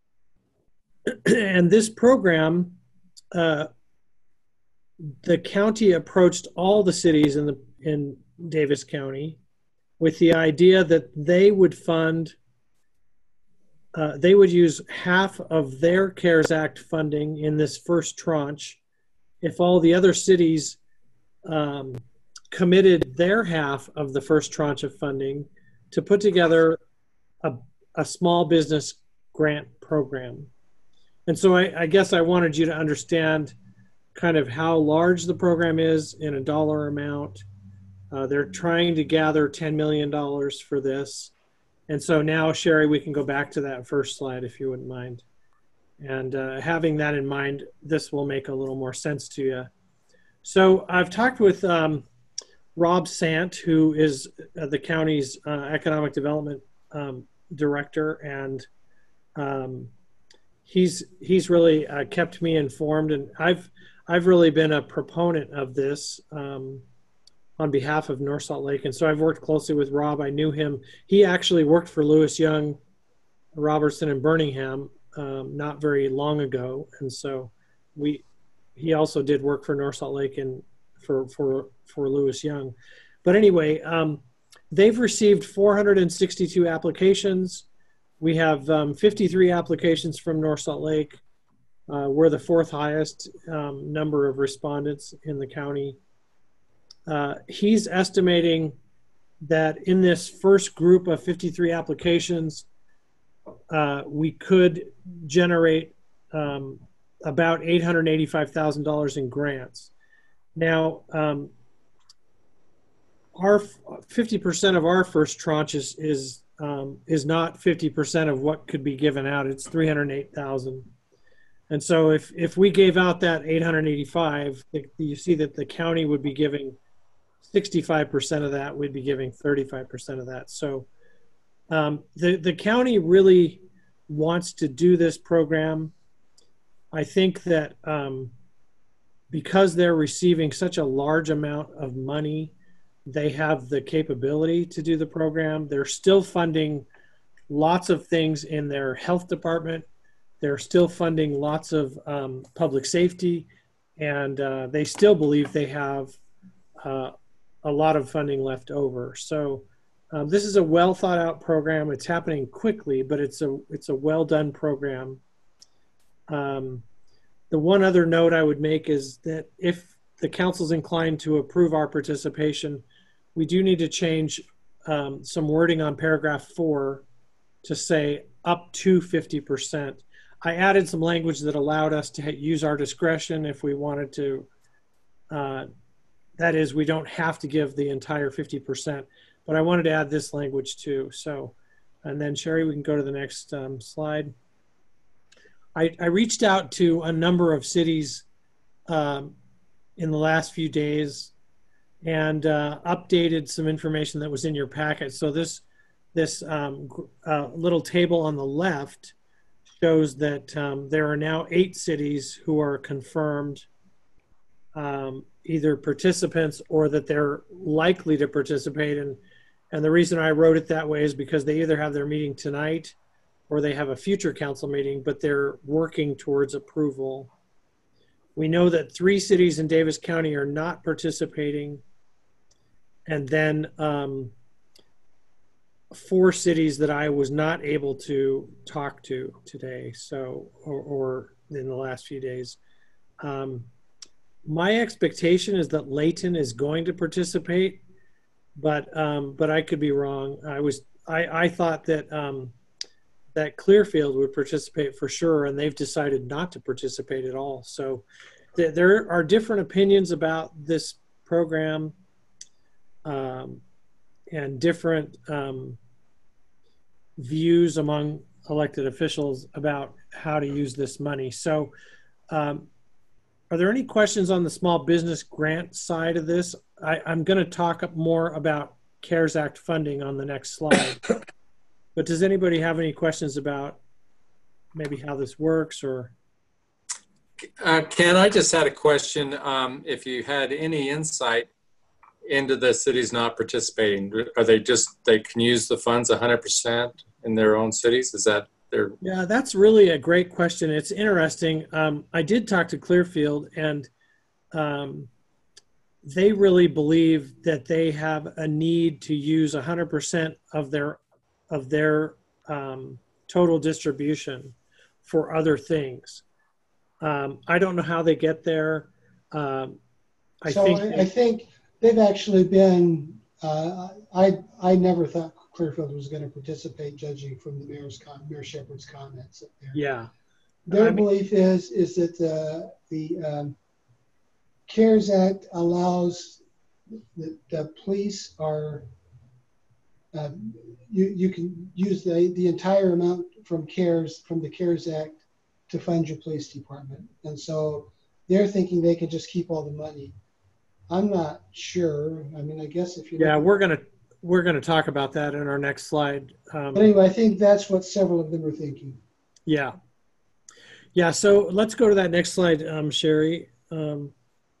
And this program, uh, the county approached all the cities in the in Davis County with the idea that they would fund, uh, they would use half of their CARES Act funding in this first tranche if all the other cities um, committed their half of the first tranche of funding to put together a, a small business grant program. And so I, I guess I wanted you to understand kind of how large the program is in a dollar amount. Uh, they're trying to gather ten million dollars for this. And so now, Sherry, we can go back to that first slide if you wouldn't mind. And uh, having that in mind, this will make a little more sense to you. So I've talked with um, Rob Sant, who is uh, the county's uh, economic development um, director, and um, he's he's really uh, kept me informed, and I've I've really been a proponent of this um, on behalf of North Salt Lake, and so I've worked closely with Rob. I knew him. He actually worked for Lewis Young, Robertson, and Birmingham um, not very long ago, and so we he also did work for North Salt Lake and for for for Lewis Young. But anyway, um, they've received four hundred sixty-two applications. We have um, fifty-three applications from North Salt Lake. Uh, we're the fourth highest um, number of respondents in the county. Uh, he's estimating that in this first group of fifty-three applications, uh, we could generate um, about eight hundred eighty-five thousand dollars in grants. Now, um, our fifty percent of our first tranche is, is, um, is not fifty percent of what could be given out. It's three hundred eight thousand dollars. And so if, if we gave out that eight hundred eighty-five, you see that the county would be giving sixty-five percent of that, we'd be giving thirty-five percent of that. So um, the, the county really wants to do this program. I think that um, because they're receiving such a large amount of money, they have the capability to do the program. They're still funding lots of things in their health department. They're still funding lots of um, public safety, and uh, they still believe they have uh, a lot of funding left over. So um, this is a well thought out program. It's happening quickly, but it's a it's a well done program. Um, the one other note I would make is that if the council's inclined to approve our participation, we do need to change um, some wording on paragraph four to say up to fifty percent. I added some language that allowed us to use our discretion if we wanted to. Uh, that is, we don't have to give the entire fifty percent, but I wanted to add this language too. So, and then Sherry, we can go to the next um, slide. I, I reached out to a number of cities um, in the last few days and uh, updated some information that was in your packet. So this this um, uh, little table on the left shows that um, there are now eight cities who are confirmed um, either participants or that they're likely to participate. And, and the reason I wrote it that way is because they either have their meeting tonight or they have a future council meeting, but they're working towards approval. We know that three cities in Davis County are not participating. And then um, four cities that I was not able to talk to today, so, or, or in the last few days. Um, my expectation is that Layton is going to participate, but um, but I could be wrong. I was I, I thought that um, that Clearfield would participate for sure, and they've decided not to participate at all. So th there are different opinions about this program um, and different um, views among elected officials about how to use this money. So um, are there any questions on the small business grant side of this? I, I'm going to talk more about CARES Act funding on the next slide. But does anybody have any questions about maybe how this works or? Uh, Ken, I just had a question. Um, if you had any insight into the cities not participating, are they just, they can use the funds one hundred percent in their own cities? Is that their? Yeah, that's really a great question. It's interesting. Um, I did talk to Clearfield, and um, they really believe that they have a need to use one hundred percent of their of their um, total distribution for other things. Um, I don't know how they get there. Um, I so think I, they, I think they've actually been, uh, I, I never thought Clearfield was going to participate, judging from the mayor's com Mayor Shepherd's comments up there. Yeah. Their I mean, belief is, is that uh, the um, CARES Act allows the, the police are, uh, you, you can use the, the entire amount from CARES, from the CARES Act to fund your police department. And so they're thinking they can just keep all the money. I'm not sure. I mean, I guess if you yeah, we're gonna we're gonna talk about that in our next slide. Um, but anyway, I think that's what several of them are thinking. Yeah. Yeah, so let's go to that next slide, um, Sherry. Um,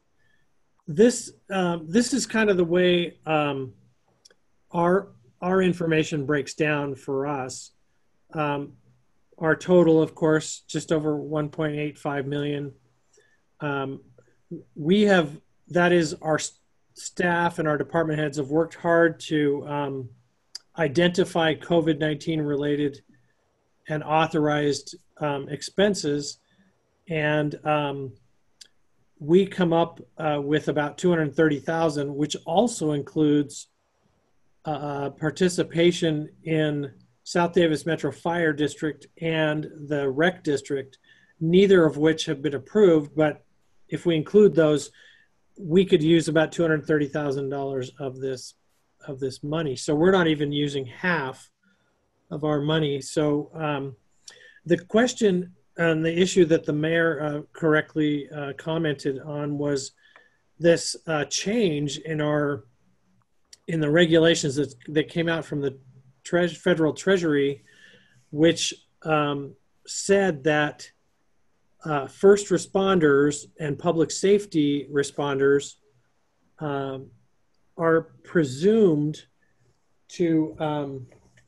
this um, this is kind of the way um, our our information breaks down for us. Um, our total, of course, just over one point eight five million. Um, we have, that is, our staff and our department heads have worked hard to um, identify COVID nineteen related and authorized um, expenses. And um, we come up uh, with about two hundred thirty thousand, which also includes uh, participation in South Davis Metro Fire District and the Rec District, neither of which have been approved. But if we include those, we could use about two hundred thirty thousand dollars of this of this money. So we're not even using half of our money. So um, the question and the issue that the mayor uh, correctly uh, commented on was this uh, change in our in the regulations that, that came out from the tre federal treasury, which um, said that uh, first responders and public safety responders um, are presumed to um,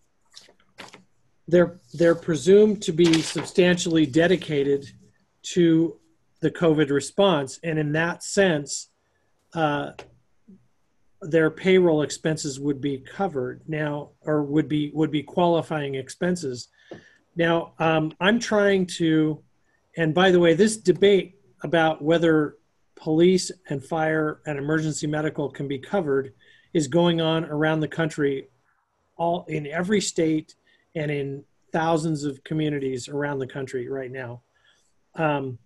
they're they're presumed to be substantially dedicated to the COVID response, and in that sense, uh, their payroll expenses would be covered now, or would be would be qualifying expenses. Now, um, I'm trying to, and by the way, this debate about whether police and fire and emergency medical can be covered is going on around the country, all in every state and in thousands of communities around the country right now. Um,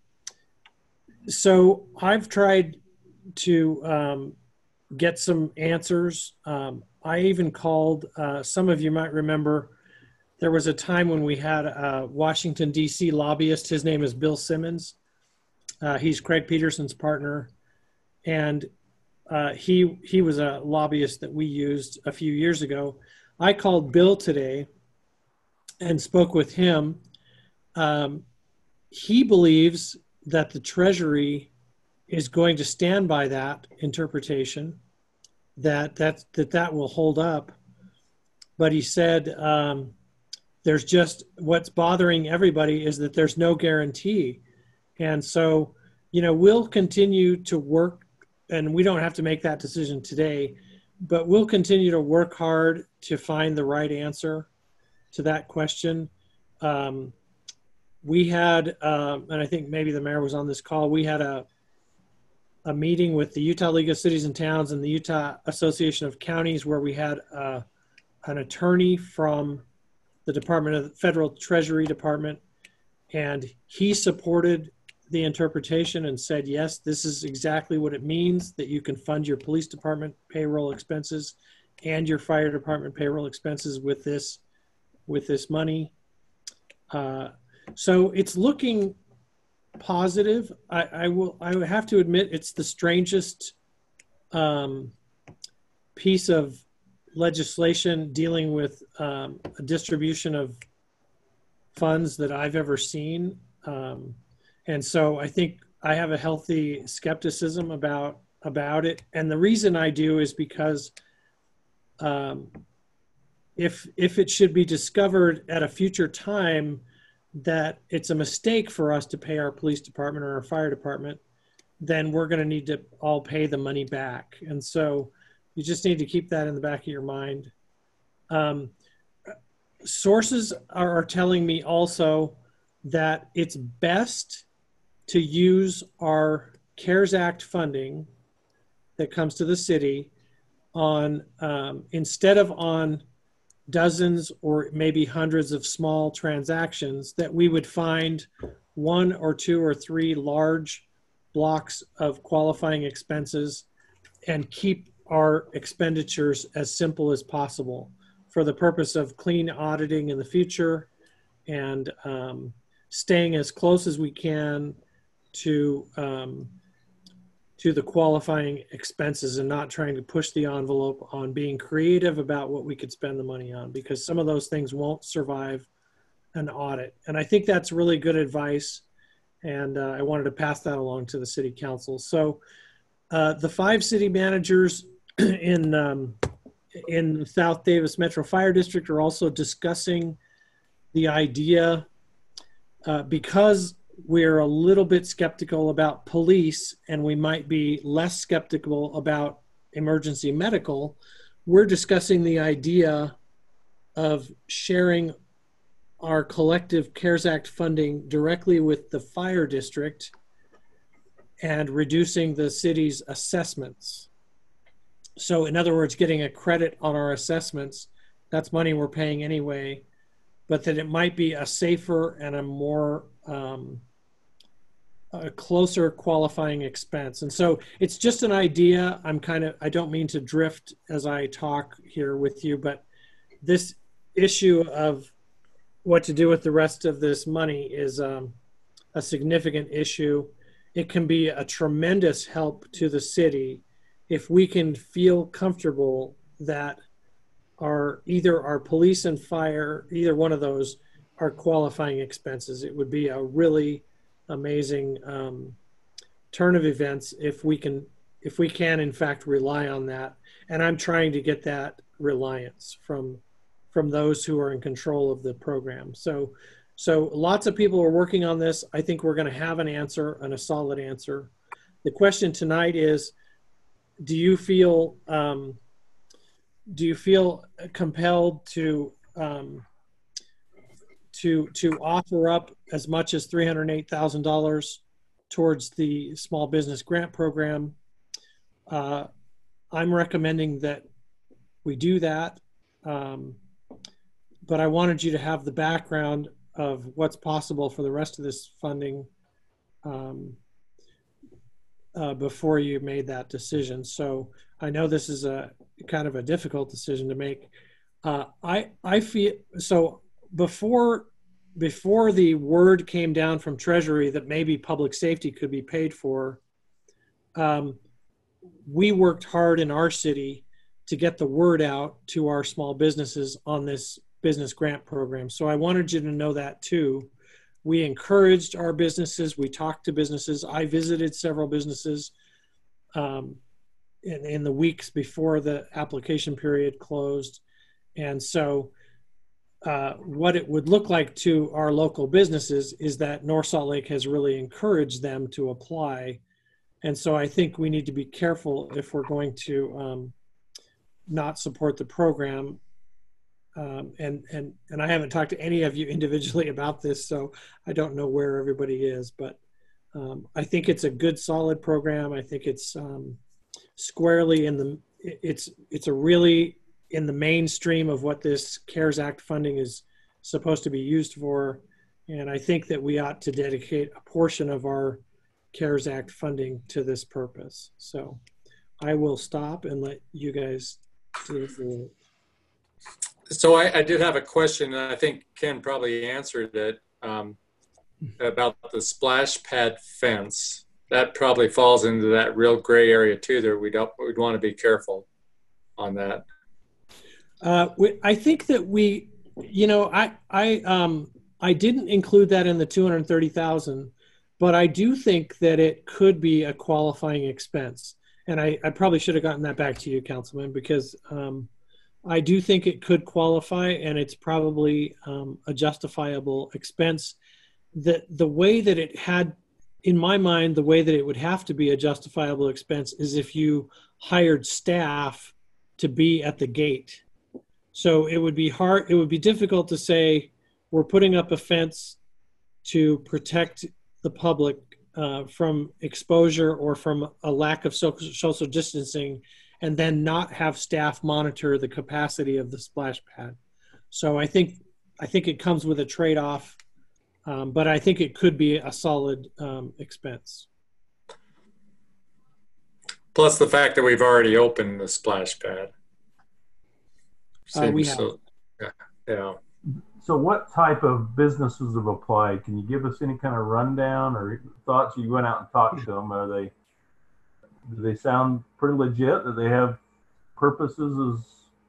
so I've tried to um, get some answers. Um, I even called, uh, some of you might remember, there was a time when we had a Washington, D C lobbyist. His name is Bill Simmons. Uh, he's Craig Peterson's partner, and uh, he he was a lobbyist that we used a few years ago. I called Bill today and spoke with him. Um, he believes that the Treasury is going to stand by that interpretation, that that that, that will hold up. But he said um, there's just, what's bothering everybody is that there's no guarantee. And so, you know, we'll continue to work, and we don't have to make that decision today, but we'll continue to work hard to find the right answer to that question. Um, we had, um, and I think maybe the mayor was on this call, we had a, a meeting with the Utah League of Cities and Towns and the Utah Association of Counties, where we had uh, an attorney from the Department of the Federal Treasury Department, and he supported the interpretation and said, yes, this is exactly what it means, that you can fund your police department payroll expenses and your fire department payroll expenses with this, with this money. Uh, so it's looking positive. I, I will, I would have to admit, it's the strangest um, piece of legislation dealing with um, a distribution of funds that I've ever seen. Um, and so I think I have a healthy skepticism about, about it. And the reason I do is because um, if, if it should be discovered at a future time that it's a mistake for us to pay our police department or our fire department, then we're going to need to all pay the money back. And so you just need to keep that in the back of your mind. Um, sources are, are telling me also that it's best to use our CARES Act funding that comes to the city on, um, instead of on dozens or maybe hundreds of small transactions, that we would find one or two or three large blocks of qualifying expenses and keep our expenditures as simple as possible for the purpose of clean auditing in the future, and um, staying as close as we can to um, to the qualifying expenses, and not trying to push the envelope on being creative about what we could spend the money on, because some of those things won't survive an audit. And I think that's really good advice. And uh, I wanted to pass that along to the city council. So uh, the five city managers in, um, in South Davis Metro Fire District are also discussing the idea, uh, because we're a little bit skeptical about police and we might be less skeptical about emergency medical. We're discussing the idea of sharing our collective CARES Act funding directly with the fire district and reducing the city's assessments. So in other words, getting a credit on our assessments, that's money we're paying anyway, but that it might be a safer and a more um, a closer qualifying expense. And so it's just an idea. I'm kind of, I don't mean to drift as I talk here with you, but this issue of what to do with the rest of this money is um, a significant issue. It can be a tremendous help to the city if we can feel comfortable that our, either our police and fire, either one of those, are qualifying expenses. It would be a really amazing um, turn of events if we can, if we can in fact rely on that. And I'm trying to get that reliance from from those who are in control of the program. So, so lots of people are working on this. I think we're going to have an answer, and a solid answer. The question tonight is, do you feel um, do you feel compelled to um, to to offer up as much as three hundred eight thousand dollars towards the small business grant program? Uh, I'm recommending that we do that, um, but I wanted you to have the background of what's possible for the rest of this funding um, uh, before you made that decision. So I know this is a kind of a difficult decision to make. Uh, I I feel so. Before before the word came down from Treasury that maybe public safety could be paid for, um, we worked hard in our city to get the word out to our small businesses on this business grant program. So I wanted you to know that too. We encouraged our businesses. We talked to businesses. I visited several businesses um, in, in the weeks before the application period closed. And so uh, what it would look like to our local businesses is that North Salt Lake has really encouraged them to apply. And so I think we need to be careful if we're going to um, not support the program. Um, and, and, and I haven't talked to any of you individually about this, so I don't know where everybody is, but um, I think it's a good, solid program. I think it's um, squarely in the, it's, it's a really in the mainstream of what this CARES Act funding is supposed to be used for. And I think that we ought to dedicate a portion of our CARES Act funding to this purpose. So I will stop and let you guys do it. So I, I did have a question, and I think Ken probably answered it, um, about the splash pad fence. That probably falls into that real gray area too. There, we don't. We'd want to be careful on that. Uh, we, I think that we, you know, I I um I didn't include that in the two hundred thirty thousand, but I do think that it could be a qualifying expense, and I, I probably should have gotten that back to you, Councilman, because. Um, I do think it could qualify, and it's probably um, a justifiable expense. The, the way that it had, in my mind, the way that it would have to be a justifiable expense is if you hired staff to be at the gate. So it would be hard, it would be difficult to say, we're putting up a fence to protect the public uh, from exposure or from a lack of social, social distancing, and then not have staff monitor the capacity of the splash pad. So I think I think it comes with a trade-off, um, but I think it could be a solid um, expense. Plus the fact that we've already opened the splash pad. Uh, we have. So, yeah, yeah. So what type of businesses have applied? Can you give us any kind of rundown or thoughts? You went out and talked to them. Are they? Do they sound pretty legit? Do they have purposes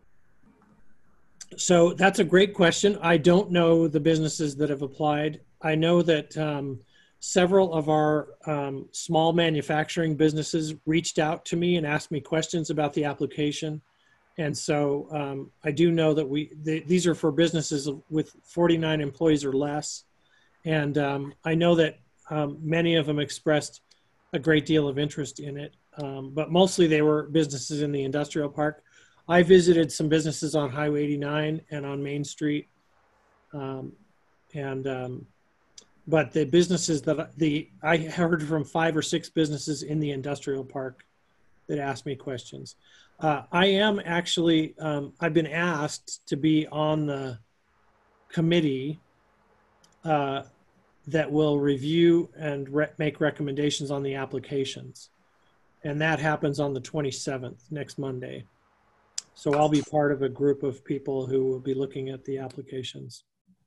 as... So that's a great question. I don't know the businesses that have applied. I know that um, several of our um, small manufacturing businesses reached out to me and asked me questions about the application. And so um, I do know that we, they, these are for businesses with forty-nine employees or less. And um, I know that um, many of them expressed a great deal of interest in it. Um, but mostly they were businesses in the industrial park. I visited some businesses on Highway eighty-nine and on Main Street. Um, and, um, but the businesses that the, I heard from five or six businesses in the industrial park that asked me questions. Uh, I am actually, um, I've been asked to be on the committee uh, that will review and re make recommendations on the applications. And that happens on the twenty-seventh, next Monday. So I'll be part of a group of people who will be looking at the applications.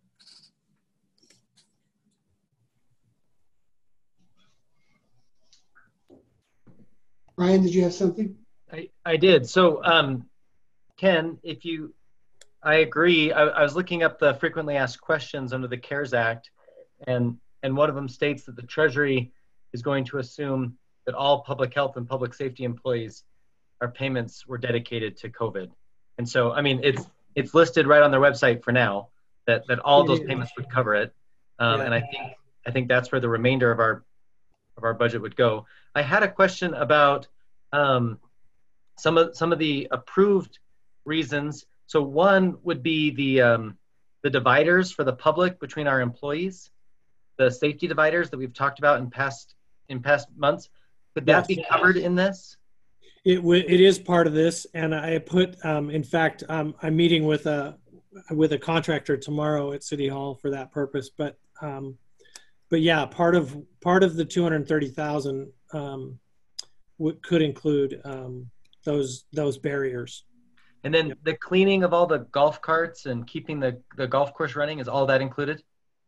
Brian, did you have something? I, I did. So, um, Ken, if you, I agree. I, I was looking up the frequently asked questions under the CARES Act, and, and one of them states that the Treasury is going to assume that all public health and public safety employees, our payments were dedicated to COVID. And so, I mean, it's it's listed right on their website for now that, that all of those payments would cover it. Um, yeah. And I think I think that's where the remainder of our of our budget would go. I had a question about um, some of some of the approved reasons. So one would be the um, the dividers for the public between our employees, the safety dividers that we've talked about in past in past months. Could that yes. be covered in this? It w it is part of this, and I put. Um, in fact, um, I'm meeting with a with a contractor tomorrow at City Hall for that purpose. But um, but yeah, part of part of the two hundred thirty thousand um, could include um, those those barriers. And then yep. the cleaning of all the golf carts and keeping the the golf course running, is all that included?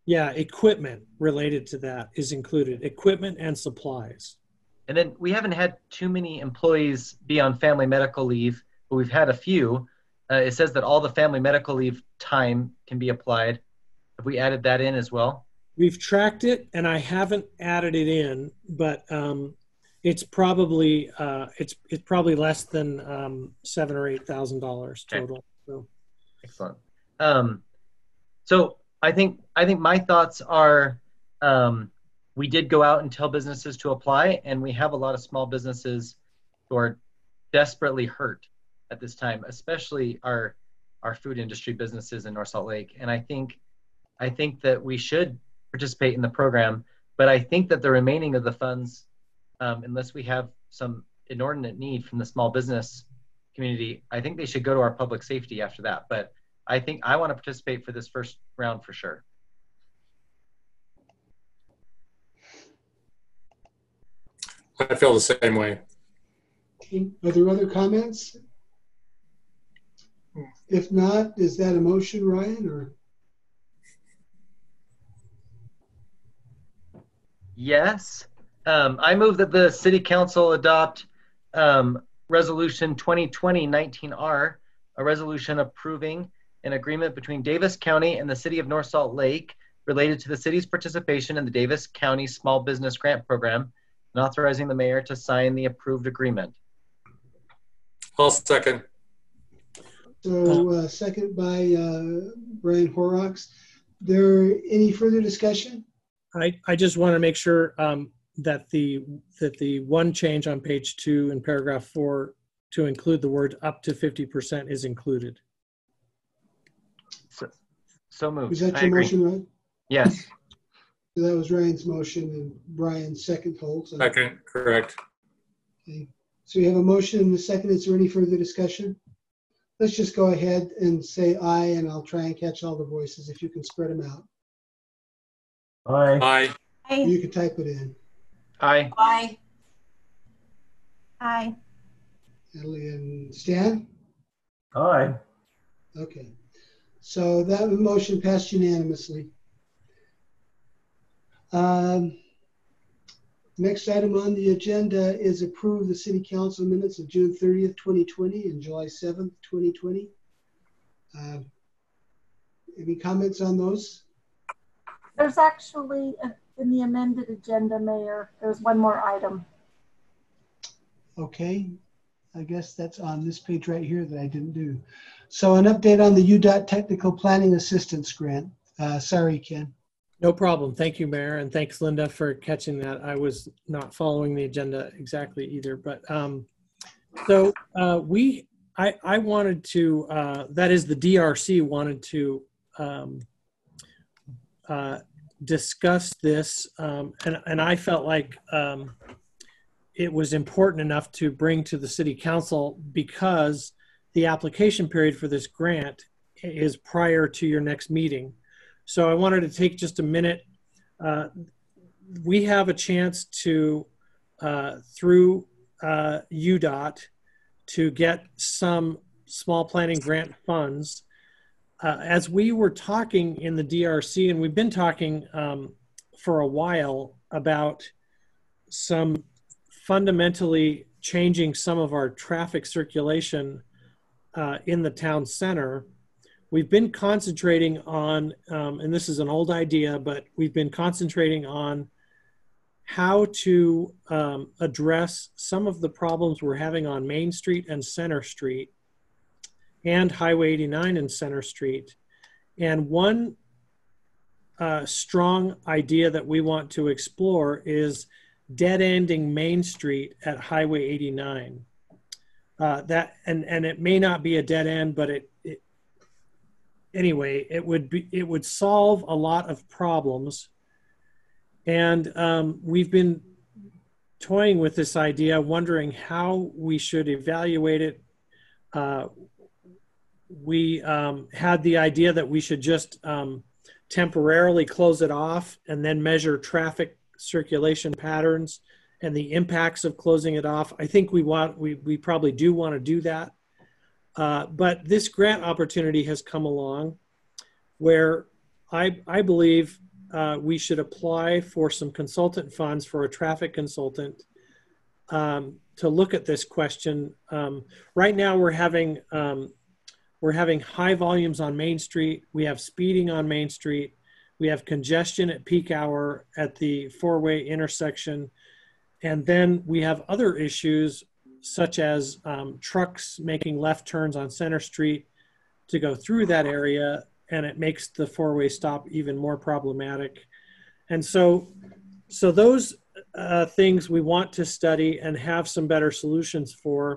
Yeah, equipment related to that is included, equipment and supplies. And then we haven't had too many employees be on family medical leave, but we've had a few. Uh, it says that all the family medical leave time can be applied. Have we added that in as well? We've tracked it, and I haven't added it in, but um, it's probably uh, it's it's probably less than um, seven or eight thousand dollars total. Okay. So. Excellent. Um, so I think I think my thoughts are. Um, We did go out and tell businesses to apply, and we have a lot of small businesses who are desperately hurt at this time, especially our our food industry businesses in North Salt Lake. And I think I think that we should participate in the program, but I think that the remaining of the funds, um, unless we have some inordinate need from the small business community, I think they should go to our public safety after that. But I think I want to participate for this first round for sure. I feel the same way. Are there other comments? If not, is that a motion, Ryan? Or yes, um, I move that the City Council adopt um, Resolution twenty twenty nineteen R, a resolution approving an agreement between Davis County and the City of North Salt Lake related to the city's participation in the Davis County Small Business Grant Program, and authorizing the mayor to sign the approved agreement. I'll second. So uh, second by uh, Brian Horrocks. There any further discussion? I, I just want to make sure um, that the that the one change on page two in paragraph four to include the word up to fifty percent is included. So, so moved. Was that I your agree. motion, Ryan? Yes. So that was Ryan's motion and Brian's second hold. So. Second, correct. Okay. So we have a motion and a second. Is there any further discussion? Let's just go ahead and say aye, and I'll try and catch all the voices if you can spread them out. Aye. Aye. Aye. You can type it in. Aye. Aye. Aye. Natalie and Stan? Aye. Okay. So that motion passed unanimously. Um, next item on the agenda is approve the city council minutes of June thirtieth, twenty twenty and July seventh, twenty twenty. Uh, any comments on those? There's actually, a, in the amended agenda, Mayor, there's one more item. Okay. I guess that's on this page right here that I didn't do. So an update on the U DOT Technical Planning Assistance Grant. Uh, sorry, Ken. No problem. Thank you, Mayor, and thanks, Linda, for catching that. I was not following the agenda exactly either, but um, so uh, we, I, I wanted to, uh, that is the D R C wanted to um, uh, discuss this, um, and, and I felt like um, it was important enough to bring to the City Council because the application period for this grant is prior to your next meeting. So I wanted to take just a minute. Uh, we have a chance to, uh, through uh, U DOT, to get some small planning grant funds. Uh, as we were talking in the D R C, and we've been talking um, for a while about some fundamentally changing some of our traffic circulation uh, in the town center, we've been concentrating on, um, and this is an old idea, but we've been concentrating on how to um, address some of the problems we're having on Main Street and Center Street and Highway eighty-nine and Center Street. And one uh, strong idea that we want to explore is dead-ending Main Street at Highway eighty-nine. Uh, that and and it may not be a dead end, but it, it anyway, it would be it would solve a lot of problems. And um, we've been toying with this idea, wondering how we should evaluate it. Uh, we um, had the idea that we should just um, temporarily close it off and then measure traffic circulation patterns and the impacts of closing it off. I think we want we we probably do want to do that, uh, but this grant opportunity has come along, where I I believe uh, we should apply for some consultant funds for a traffic consultant um, to look at this question. Um, right now we're having, um, we're having high volumes on Main Street. We have speeding on Main Street. We have congestion at peak hour at the four-way intersection. And then we have other issues such as um, trucks making left turns on Center Street to go through that area, and it makes the four-way stop even more problematic. And so, so those uh, things we want to study and have some better solutions for.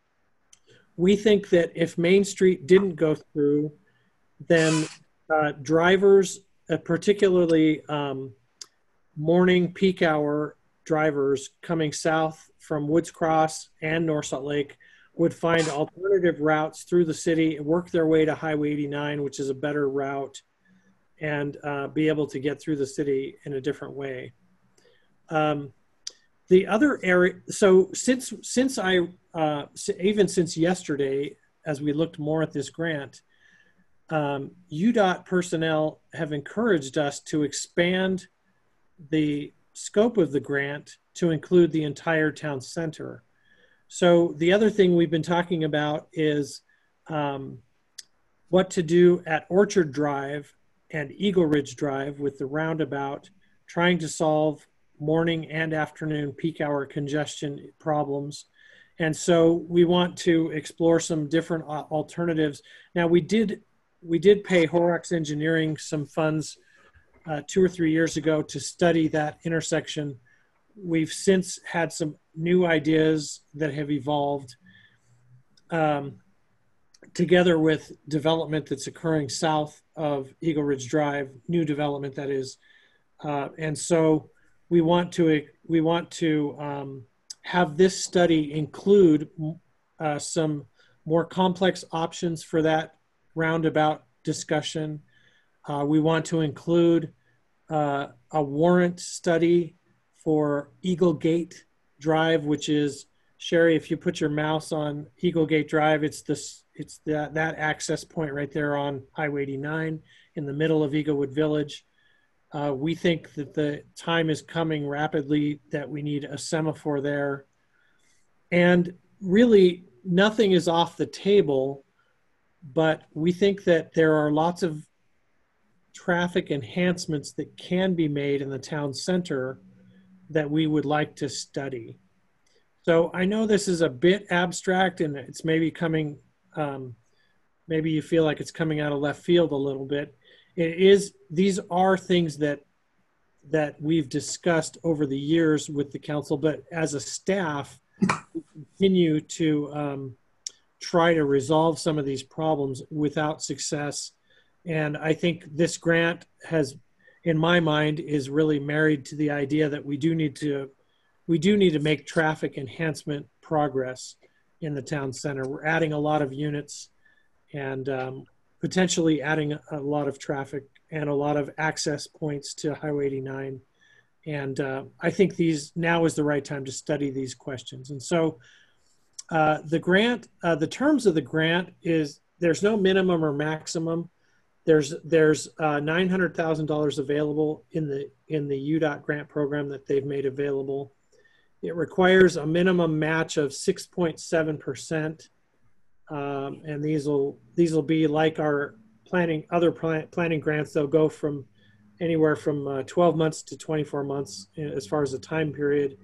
We think that if Main Street didn't go through, then uh, drivers, uh, particularly um, morning peak hour drivers coming south from Woods Cross and North Salt Lake, would find alternative routes through the city, work their way to Highway eighty-nine, which is a better route, and uh, be able to get through the city in a different way. Um, the other area, so since, since I, uh, even since yesterday, as we looked more at this grant, um, U DOT personnel have encouraged us to expand the scope of the grant to include the entire town center. So the other thing we've been talking about is um, what to do at Orchard Drive and Eagle Ridge Drive with the roundabout, trying to solve morning and afternoon peak hour congestion problems. And so we want to explore some different alternatives. Now we did, we did pay Horrocks Engineering some funds uh, two or three years ago to study that intersection. We've since had some new ideas that have evolved um, together with development that's occurring south of Eagle Ridge Drive, new development that is. Uh, and so we want to, we want to um, have this study include uh, some more complex options for that roundabout discussion. Uh, we want to include uh, a warrant study for Eagle Gate Drive, which is, Sherry, if you put your mouse on Eagle Gate Drive, it's this, it's that, that access point right there on Highway eighty-nine in the middle of Eaglewood Village. Uh, we think that the time is coming rapidly that we need a semaphore there. And really nothing is off the table, but we think that there are lots of traffic enhancements that can be made in the town center that we would like to study. So I know this is a bit abstract and it's maybe coming, um, maybe you feel like it's coming out of left field a little bit. It is, these are things that, that we've discussed over the years with the council, but as a staff, we continue to um, try to resolve some of these problems without success. And I think this grant has, in my mind, is really married to the idea that we do need to, we do need to make traffic enhancement progress in the town center. We're adding a lot of units and um, potentially adding a lot of traffic and a lot of access points to Highway eighty-nine. And uh, I think these, now is the right time to study these questions. And so uh, the grant, uh, the terms of the grant is, there's no minimum or maximum. There's, there's uh, nine hundred thousand dollars available in the, in the U DOT grant program that they've made available. It requires a minimum match of six point seven percent. Um, and these will, these will be like our planning, other plan, planning grants. They'll go from anywhere from uh, twelve months to twenty-four months as far as the time period.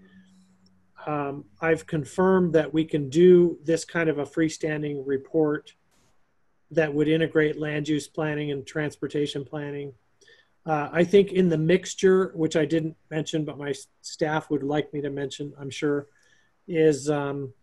Um, I've confirmed that we can do this kind of a freestanding report that would integrate land use planning and transportation planning. Uh, I think in the mixture, which I didn't mention, but my staff would like me to mention, I'm sure, is um,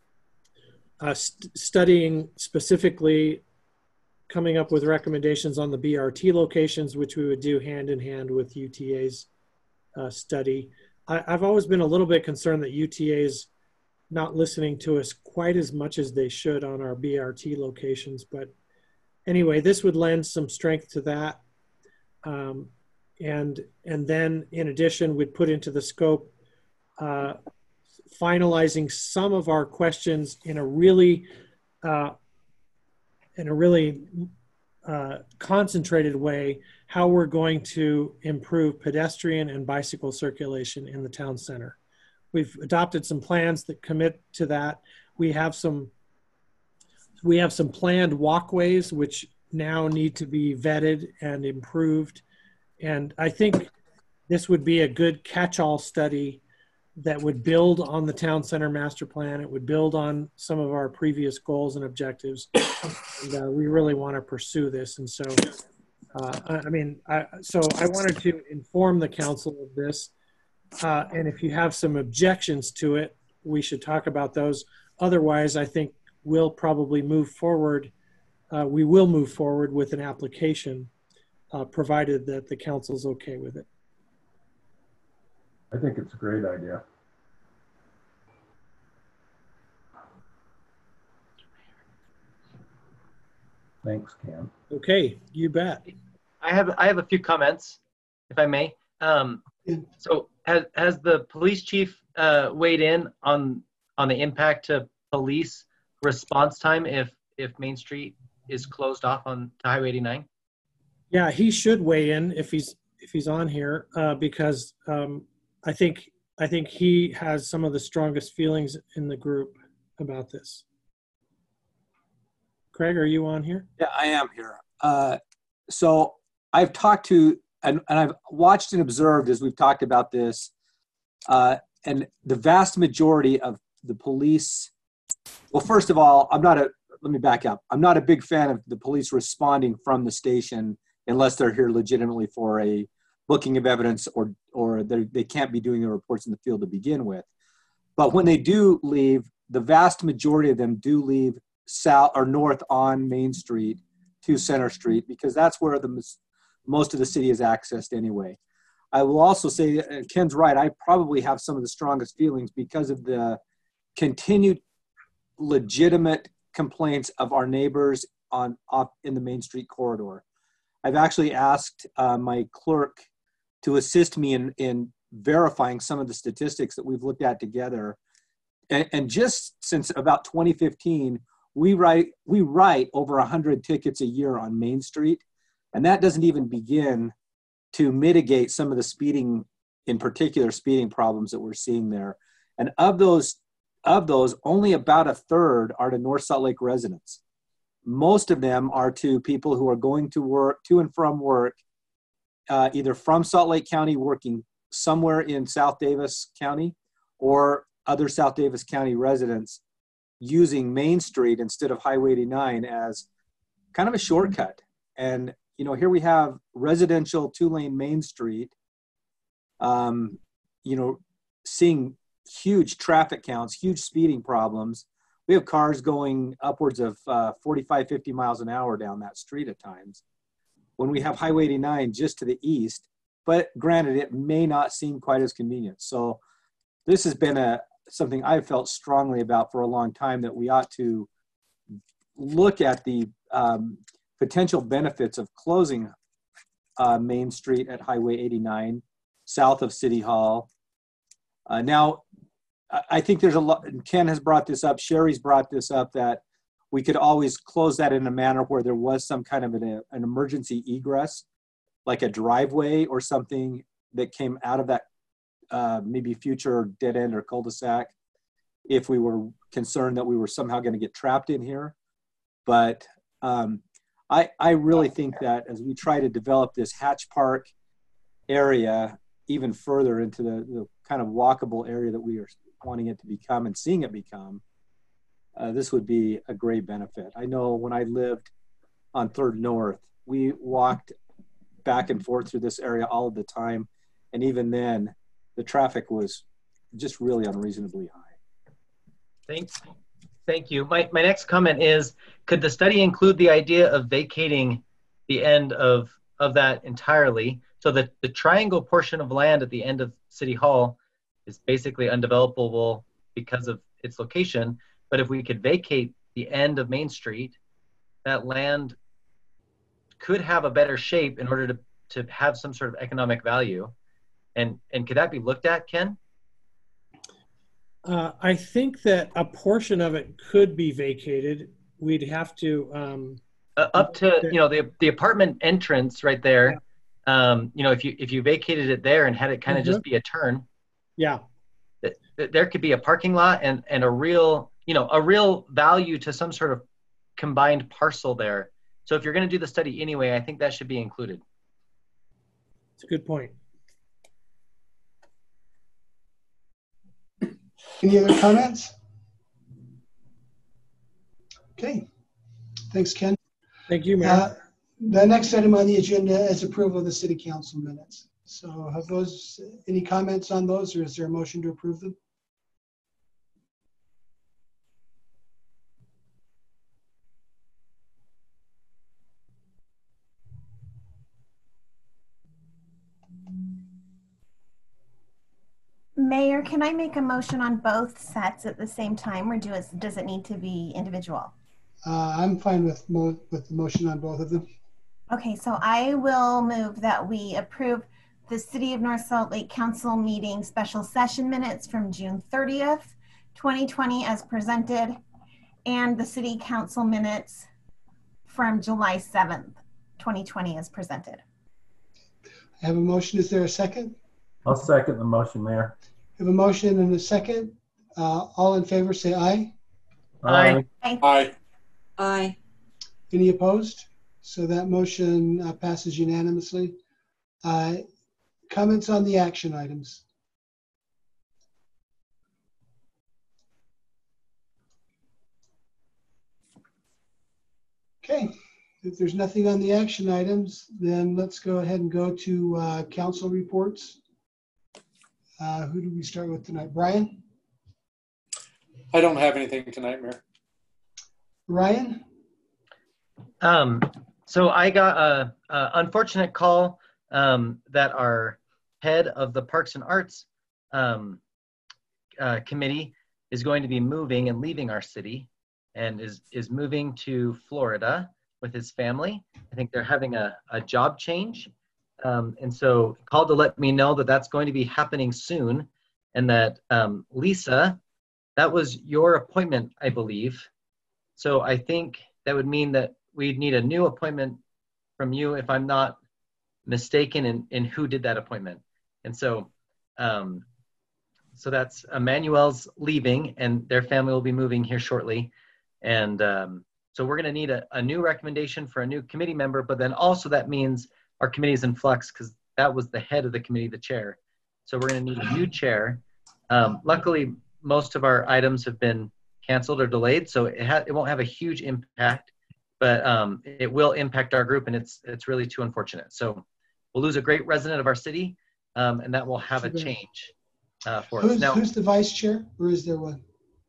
uh, st studying specifically, coming up with recommendations on the B R T locations, which we would do hand in hand with U T A's uh, study. I, I've always been a little bit concerned that U T A is not listening to us quite as much as they should on our B R T locations. But anyway, this would lend some strength to that. Um, and, and then in addition, we'd put into the scope uh, finalizing some of our questions in a really, uh, in a really uh, concentrated way how we're going to improve pedestrian and bicycle circulation in the town center. We've adopted some plans that commit to that. We have some we have some planned walkways which now need to be vetted and improved. And I think this would be a good catch-all study that would build on the town center master plan. It would build on some of our previous goals and objectives. And, uh, we really want to pursue this. And so, uh, I, I mean, I, so I wanted to inform the council of this. Uh, and if you have some objections to it, we should talk about those. Otherwise, I think we'll probably move forward. Uh, we will move forward with an application, uh, provided that the council's okay with it. I think it's a great idea. Thanks, Cam. Okay, you bet. I have I have a few comments, if I may. Um, so has has the police chief uh, weighed in on on the impact to police response time if if Main Street is closed off on to Highway eighty-nine? Yeah, he should weigh in if he's if he's on here, uh, because um, I think I think he has some of the strongest feelings in the group about this. Craig, are you on here? Yeah, I am here. Uh, so I've talked to and, and I've watched and observed as we've talked about this, uh, and the vast majority of the police. Well, first of all, I'm not a. Let me back up. I'm not a big fan of the police responding from the station unless they're here legitimately for a booking of evidence or or they can't be doing their reports in the field to begin with. But when they do leave, the vast majority of them do leave south or north on Main Street to Center Street because that's where the most of the city is accessed anyway. I will also say, uh, Ken's right, I probably have some of the strongest feelings because of the continued legitimate complaints of our neighbors on off in the Main Street corridor. I've actually asked uh, my clerk to assist me in, in verifying some of the statistics that we've looked at together. And, and just since about twenty fifteen, we write we write over one hundred tickets a year on Main Street. And that doesn't even begin to mitigate some of the speeding, in particular speeding problems that we're seeing there. And of those, of those, only about a third are to North Salt Lake residents. Most of them are to people who are going to work, to and from work, uh, either from Salt Lake County, working somewhere in South Davis County, or other South Davis County residents using Main Street instead of Highway eighty-nine as kind of a shortcut. And, you know, here we have residential two-lane Main Street, um, you know, seeing huge traffic counts, huge speeding problems. We have cars going upwards of uh, forty-five, fifty miles an hour down that street at times. When we have Highway eighty-nine just to the east, but granted, it may not seem quite as convenient. So this has been a something I've felt strongly about for a long time, that we ought to look at the um, potential benefits of closing uh, Main Street at Highway eighty-nine, south of City Hall. Uh, now, I think there's a lot, Ken has brought this up, Sherry's brought this up, that we could always close that in a manner where there was some kind of an, an emergency egress, like a driveway or something that came out of that uh, maybe future dead end or cul-de-sac, if we were concerned that we were somehow going to get trapped in here. But um, I, I really think that as we try to develop this Hatch Park area even further into the, the kind of walkable area that we are wanting it to become and seeing it become, uh, this would be a great benefit. I know when I lived on Third North, we walked back and forth through this area all of the time. And even then, the traffic was just really unreasonably high. Thanks. Thank you. My, my next comment is, could the study include the idea of vacating the end of, of that entirely, so that the triangle portion of land at the end of City Hall is basically undevelopable because of its location? But if we could vacate the end of Main Street, that land could have a better shape in order to, to have some sort of economic value. And, and could that be looked at, Ken? Uh, I think that a portion of it could be vacated. We'd have to, um, Uh, up to, you know, the the apartment entrance right there. Um, you know, if you if you vacated it there and had it kind of Mhm. just be a turn, Yeah. th- th- there could be a parking lot and and a real, you know, a real value to some sort of combined parcel there. So if you're going to do the study anyway, I think that should be included. It's a good point. Any other comments? Okay. Thanks, Ken. Thank you, Mayor. Uh, The next item on the agenda is approval of the city council minutes. So have those, any comments on those, or is there a motion to approve them? Mayor, can I make a motion on both sets at the same time, or do it, does it need to be individual? Uh, I'm fine with mo with the motion on both of them. Okay, so I will move that we approve the City of North Salt Lake Council meeting special session minutes from June thirtieth, twenty twenty as presented, and the City Council minutes from July seventh, twenty twenty as presented. I have a motion. Is there a second? I'll second the motion, Mayor. I have a motion and a second. Uh, all in favor, say aye. Aye. Aye. Aye. Any opposed? So that motion uh, passes unanimously. Uh, comments on the action items? Okay, if there's nothing on the action items, then let's go ahead and go to uh, council reports. Uh, who do we start with tonight? Brian? I don't have anything tonight, Mayor. Ryan? Um, so I got a, a unfortunate call um, that our head of the Parks and Arts um, uh, committee is going to be moving and leaving our city and is, is moving to Florida with his family. I think they're having a, a job change. Um, and so called to let me know that that's going to be happening soon, and that um, Lisa, that was your appointment, I believe. So I think that would mean that we'd need a new appointment from you, if I'm not mistaken, in, in who did that appointment. And so, um, so that's Emmanuel's leaving, and their family will be moving here shortly. And um, so we're going to need a, a new recommendation for a new committee member, but then also that means our committee is in flux because that was the head of the committee, the chair. So we're going to need a new chair. Um, luckily, most of our items have been canceled or delayed, so it, ha it won't have a huge impact, but um, it will impact our group, and it's it's really too unfortunate. So we'll lose a great resident of our city, um, and that will have a change uh, for Who's, us. Now, who's the vice chair, or is there one?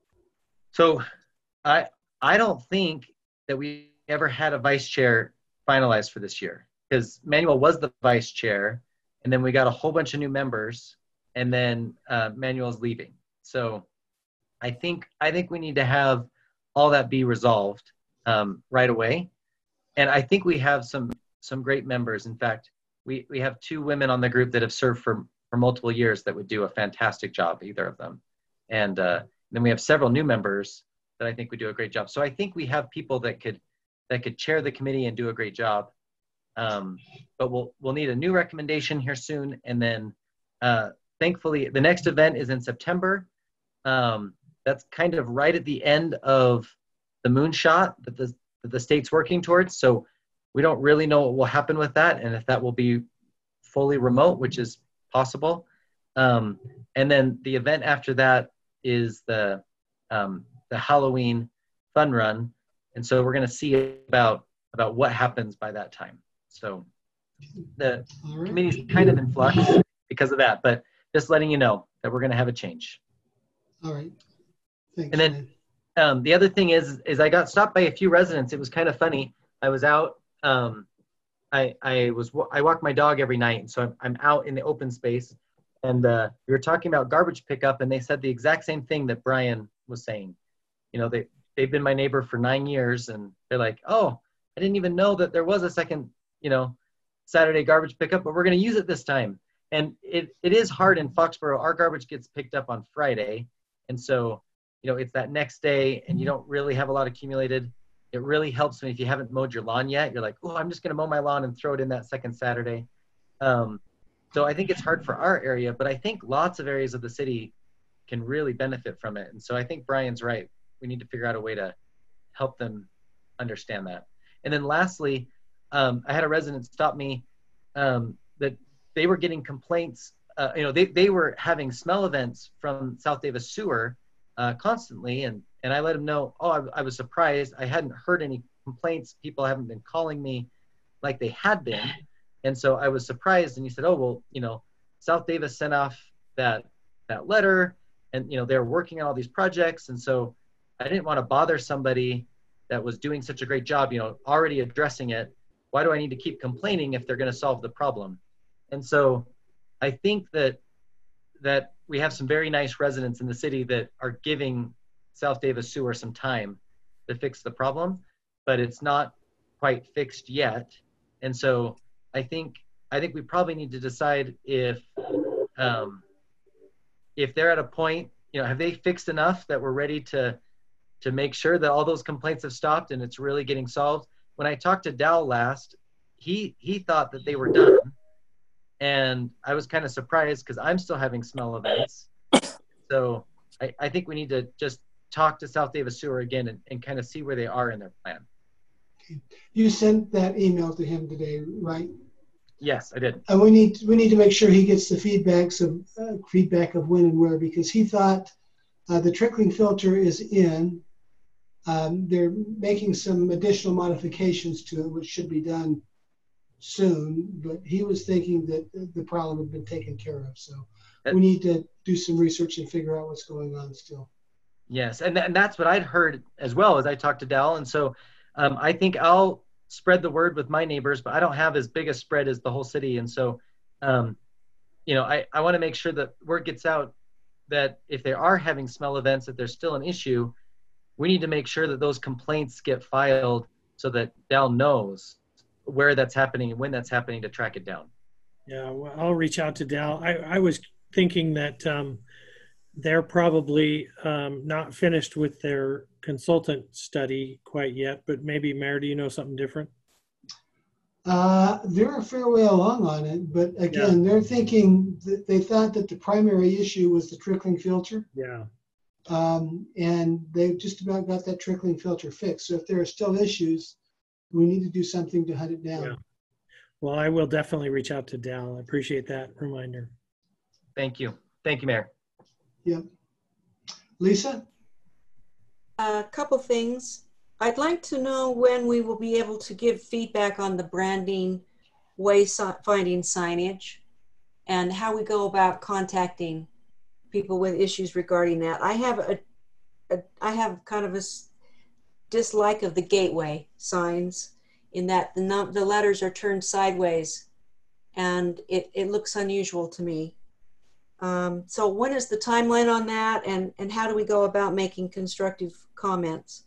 so I I don't think that we ever had a vice chair finalized for this year, because Manuel was the vice chair, and then we got a whole bunch of new members, and then uh, Manuel's leaving. So I think I think we need to have all that be resolved um, right away. And I think we have some some great members. In fact, we, we have two women on the group that have served for, for multiple years that would do a fantastic job, either of them. And uh, then we have several new members that I think would do a great job. So I think we have people that could that could chair the committee and do a great job. Um, but we'll we'll need a new recommendation here soon. And then uh, thankfully, the next event is in September. Um, that's kind of right at the end of the moonshot that the, that the state's working towards. So we don't really know what will happen with that, and if that will be fully remote, which is possible. Um, and then the event after that is the um, the Halloween fun run, and so we're going to see about about what happens by that time. So the right. committee's kind of in flux because of that, but just letting you know that we're going to have a change. All right. Thanks. And then um, the other thing is, is I got stopped by a few residents. It was kind of funny. I was out. Um, I I was I walk my dog every night, and so I'm, I'm out in the open space, and uh, we were talking about garbage pickup, and they said the exact same thing that Brian was saying. You know, they they've been my neighbor for nine years, and they're like, oh, I didn't even know that there was a second, you know, Saturday garbage pickup, but we're going to use it this time. And it it is hard in Foxborough. Our garbage gets picked up on Friday, and so you know it's that next day, and you don't really have a lot accumulated. It really helps me if you haven't mowed your lawn yet. You're like, oh, I'm just going to mow my lawn and throw it in that second Saturday. Um, so I think it's hard for our area, but I think lots of areas of the city can really benefit from it. And so I think Brian's right. We need to figure out a way to help them understand that. And then lastly, um, I had a resident stop me um, that they were getting complaints. Uh, you know, they, they were having smell events from South Davis Sewer uh, constantly. And, and I let them know, oh, I, I was surprised. I hadn't heard any complaints. People haven't been calling me like they had been. And so I was surprised. And he said, oh, well, you know, South Davis sent off that, that letter and, you know, they're working on all these projects. And so I didn't want to bother somebody that was doing such a great job, you know, already addressing it. Why do I need to keep complaining if they're going to solve the problem? And so I think that that we have some very nice residents in the city that are giving South Davis Sewer some time to fix the problem, but it's not quite fixed yet. And so I think I think we probably need to decide if um, if they're at a point, you know, have they fixed enough that we're ready to to make sure that all those complaints have stopped and it's really getting solved. When I talked to Dal last, he he thought that they were done. And I was kind of surprised because I'm still having smell events. So I, I think we need to just talk to South Davis Sewer again and, and kind of see where they are in their plan. You sent that email to him today, right? Yes, I did. And we need we need to make sure he gets the feedbacks of uh, feedback of when and where, because he thought uh, the trickling filter is in. Um, they're making some additional modifications to it, which should be done soon, but he was thinking that the problem had been taken care of. So we need to do some research and figure out what's going on still. Yes, and, th and that's what I'd heard as well as I talked to Dal. And so um, I think I'll spread the word with my neighbors, but I don't have as big a spread as the whole city. And so, um, you know, I, I want to make sure that word gets out that if they are having smell events, that there's still an issue, we need to make sure that those complaints get filed so that Dal knows where that's happening and when that's happening to track it down. Yeah, well, I'll reach out to Dal. I, I was thinking that um, they're probably um, not finished with their consultant study quite yet, but maybe, Mayor, do you know something different? Uh, they're a fair way along on it, but again, yeah. They're thinking that they thought that the primary issue was the trickling filter. Yeah. Um, and they've just about got that trickling filter fixed. So if there are still issues, we need to do something to hunt it down. Yeah. Well, I will definitely reach out to Dal. I appreciate that reminder. Thank you. Thank you, Mayor. Yep. Lisa? A couple things. I'd like to know when we will be able to give feedback on the branding wayfinding signage and how we go about contacting people with issues regarding that. I have a, a I have kind of a dislike of the gateway signs in that the num the letters are turned sideways and it, it looks unusual to me. Um, so when is the timeline on that, and, and how do we go about making constructive comments?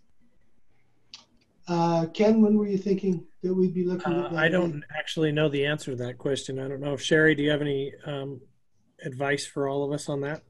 Uh, Ken, when were you thinking that we'd be looking uh, at that? I don't actually know the answer to that question. I don't know if Sherry, do you have any um, advice for all of us on that?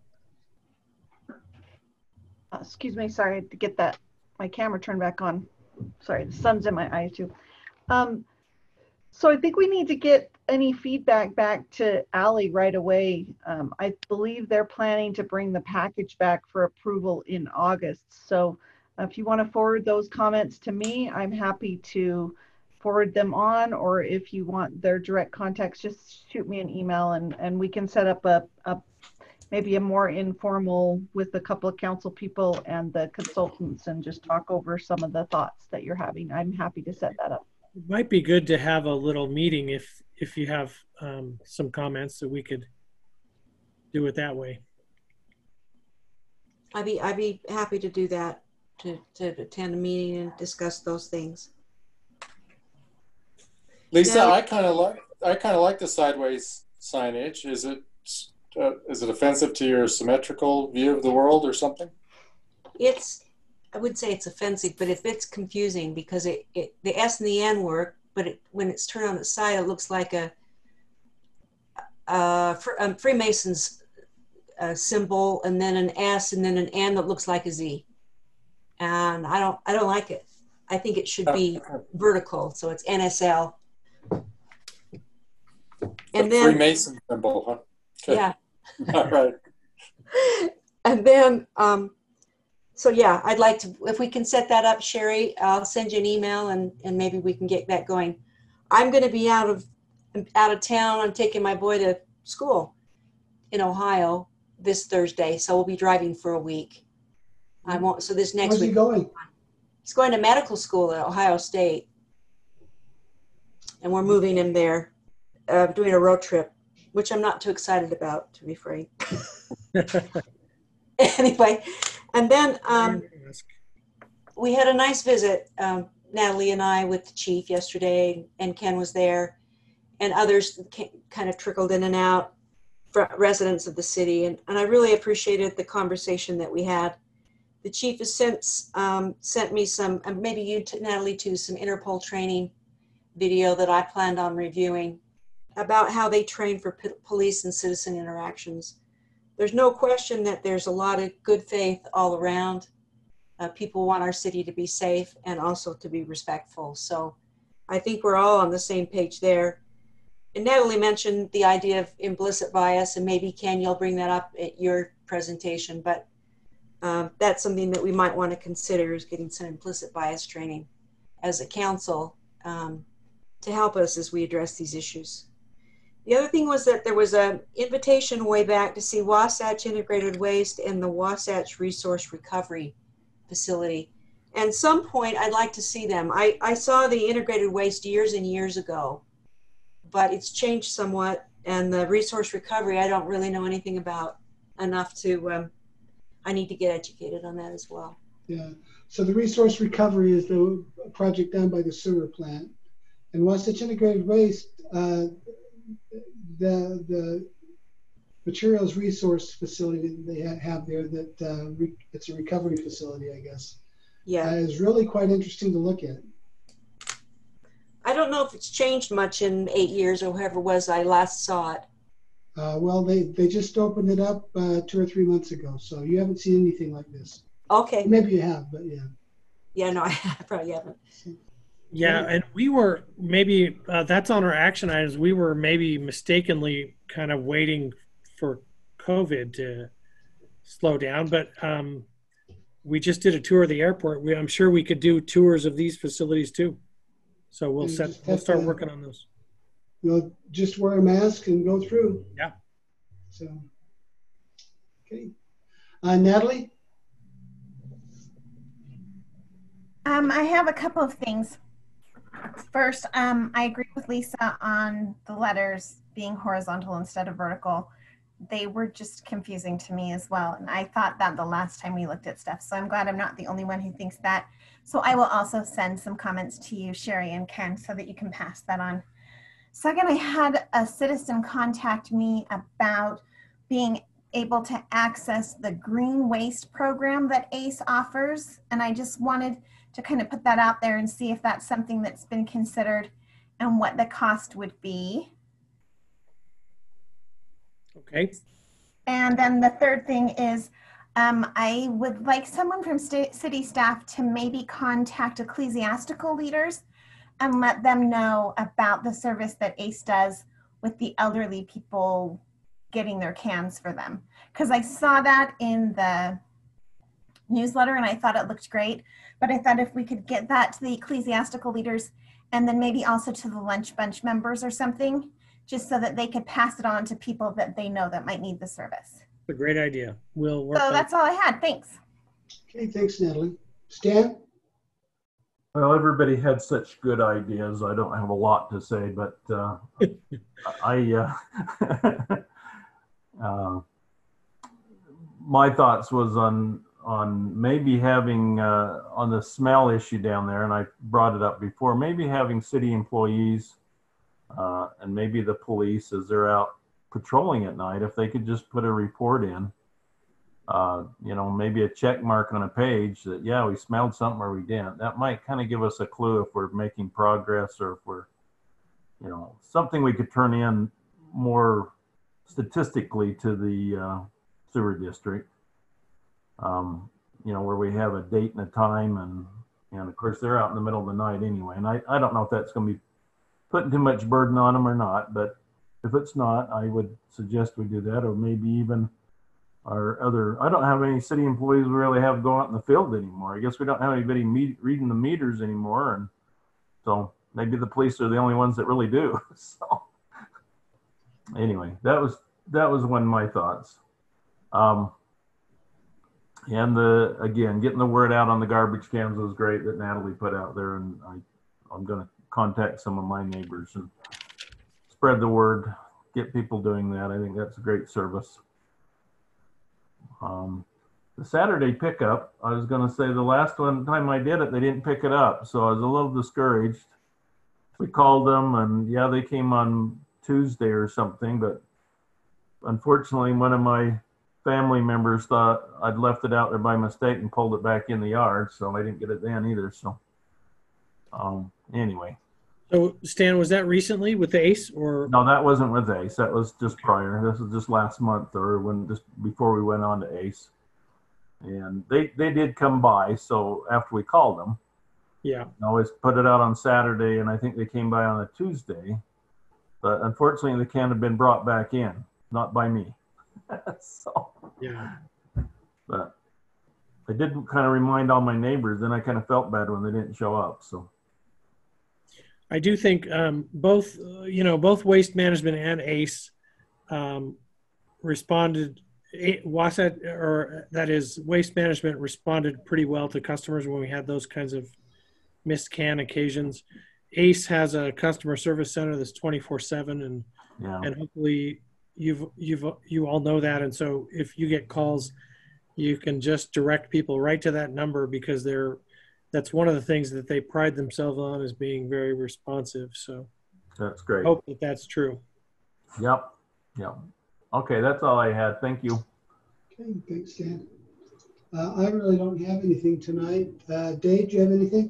Uh, excuse me, sorry to get that my camera turned back on. Sorry, the sun's in my eyes too. Um, so I think we need to get any feedback back to Ally right away. Um, I believe they're planning to bring the package back for approval in August. So if you want to forward those comments to me, I'm happy to forward them on, or if you want their direct contacts, just shoot me an email and, and we can set up a, a maybe a more informal with a couple of council people and the consultants and just talk over some of the thoughts that you're having. I'm happy to set that up. It might be good to have a little meeting if if you have um, some comments that we could do it that way. I'd be I'd be happy to do that, to, to attend a meeting and discuss those things. Lisa, now, I kind of like I kind of like the sideways signage. Is it uh, is it offensive to your symmetrical view of the world or something? It's I would say it's offensive, but if it's confusing because it, it the S and the N work, but it, when it's turned on its side, it looks like a, a, a Freemason's uh, symbol, and then an S, and then an N that looks like a Z. And I don't, I don't like it. I think it should be vertical, so it's N S L. And then Freemason symbol, huh? Okay. Yeah. All right. And then, um, so yeah, I'd like to, if we can set that up, Sherry, I'll send you an email and, and maybe we can get that going. I'm going to be out of, out of town. I'm taking my boy to school in Ohio this Thursday. So we'll be driving for a week. I won't, so this next Where's week. he going? He's going to medical school at Ohio State. And we're moving him there, uh, doing a road trip, which I'm not too excited about, to be frank. Anyway, and then um, we had a nice visit, um, Natalie and I, with the chief yesterday, and Ken was there, and others kind of trickled in and out, for residents of the city, and, and I really appreciated the conversation that we had. The chief has since um, sent me some, and maybe you, Natalie, too, some Interpol training video that I planned on reviewing about how they train for p- police and citizen interactions. There's no question that there's a lot of good faith all around. Uh, people want our city to be safe and also to be respectful. So I think we're all on the same page there. And Natalie mentioned the idea of implicit bias, and maybe Ken, you'll bring that up at your presentation, but um, that's something that we might want to consider, is getting some implicit bias training as a council um, to help us as we address these issues. The other thing was that there was an invitation way back to see Wasatch Integrated Waste and the Wasatch Resource Recovery Facility. And some point I'd like to see them. I, I saw the integrated waste years and years ago, but it's changed somewhat. And the resource recovery, I don't really know anything about enough to, um, I need to get educated on that as well. Yeah, so the resource recovery is the project done by the sewer plant. And Wasatch Integrated Waste, uh, the the materials resource facility that they have there, that uh, re, it's a recovery facility, I guess. Yeah, uh, is really quite interesting to look at. I don't know if it's changed much in eight years or whoever it was I last saw it. Uh, well, they they just opened it up uh, two or three months ago, so you haven't seen anything like this. Okay. Maybe you have, but yeah. Yeah, no, I probably haven't. Yeah, and we were maybe, uh, that's on our action items. We were maybe mistakenly kind of waiting for COVID to slow down, but um, we just did a tour of the airport. We, I'm sure we could do tours of these facilities too. So we'll You set, just we'll have start to- working on those. You'll just wear a mask and go through. Yeah. So, okay. Uh, Natalie? Um, I have a couple of things. First, um, I agree with Lisa on the letters being horizontal instead of vertical. They were just confusing to me as well. And I thought that the last time we looked at stuff. So I'm glad I'm not the only one who thinks that. So I will also send some comments to you, Sherry and Ken, so that you can pass that on. Second, I had a citizen contact me about being able to access the green waste program that A C E offers. And I just wanted to kind of put that out there and see if that's something that's been considered and what the cost would be. Okay. And then the third thing is um, I would like someone from sta- city staff to maybe contact ecclesiastical leaders and let them know about the service that A C E does with the elderly people getting their cans for them. Because I saw that in the newsletter and I thought it looked great, but I thought if we could get that to the ecclesiastical leaders and then maybe also to the lunch bunch members or something, just so that they could pass it on to people that they know that might need the service. A great idea. We'll work So on that's all I had. Thanks. Okay, thanks, Natalie. Stan? Well, everybody had such good ideas. I don't have a lot to say, but uh, I, uh, uh, my thoughts was on on maybe having uh, on the smell issue down there, and I brought it up before. Maybe having city employees uh, and maybe the police, as they're out patrolling at night, if they could just put a report in. Uh, you know, maybe a check mark on a page that, yeah, we smelled something or we didn't. That might kind of give us a clue if we're making progress or if we're, you know, something we could turn in more statistically to the uh, sewer district. Um, you know, where we have a date and a time and, And of course, they're out in the middle of the night anyway. And I, I don't know if that's going to be putting too much burden on them or not. But if it's not, I would suggest we do that, or maybe even our other, I don't have any city employees we really have go out in the field anymore. I guess we don't have anybody meet, reading the meters anymore. And so maybe the police are the only ones that really do. So anyway, that was, that was one of my thoughts. Um, and the, again, getting the word out on the garbage cans was great that Natalie put out there. And I, I'm going to contact some of my neighbors and spread the word, get people doing that. I think that's a great service. Um, the Saturday pickup, I was going to say the last one time I did it, they didn't pick it up. So I was a little discouraged. We called them and yeah, they came on Tuesday or something, but unfortunately one of my family members thought I'd left it out there by mistake and pulled it back in the yard. So I didn't get it then either. So um, anyway. So Stan, was that recently with Ace or? No, that wasn't with Ace. That was just prior. This was just last month or when just before we went on to Ace. And they, they did come by. So after we called them, yeah, I always put it out on Saturday and I think they came by on a Tuesday, but unfortunately the can had been brought back in, not by me. So, yeah, but I did kind of remind all my neighbors, then I kind of felt bad when they didn't show up. So I do think um, both, uh, you know, both Waste Management and Ace um, responded. Wasatch, or that is Waste Management, responded pretty well to customers when we had those kinds of missed can occasions. Ace has a customer service center that's twenty-four seven, and yeah. and hopefully you've you've you all know that. And so if you get calls, you can just direct people right to that number because they're that's one of the things that they pride themselves on, is being very responsive. So that's great. I hope that that's true. Yep. Yep. Okay, that's all I had. Thank you. Okay, thanks, Dan. Uh, I really don't have anything tonight. Uh, Dave, do you have anything?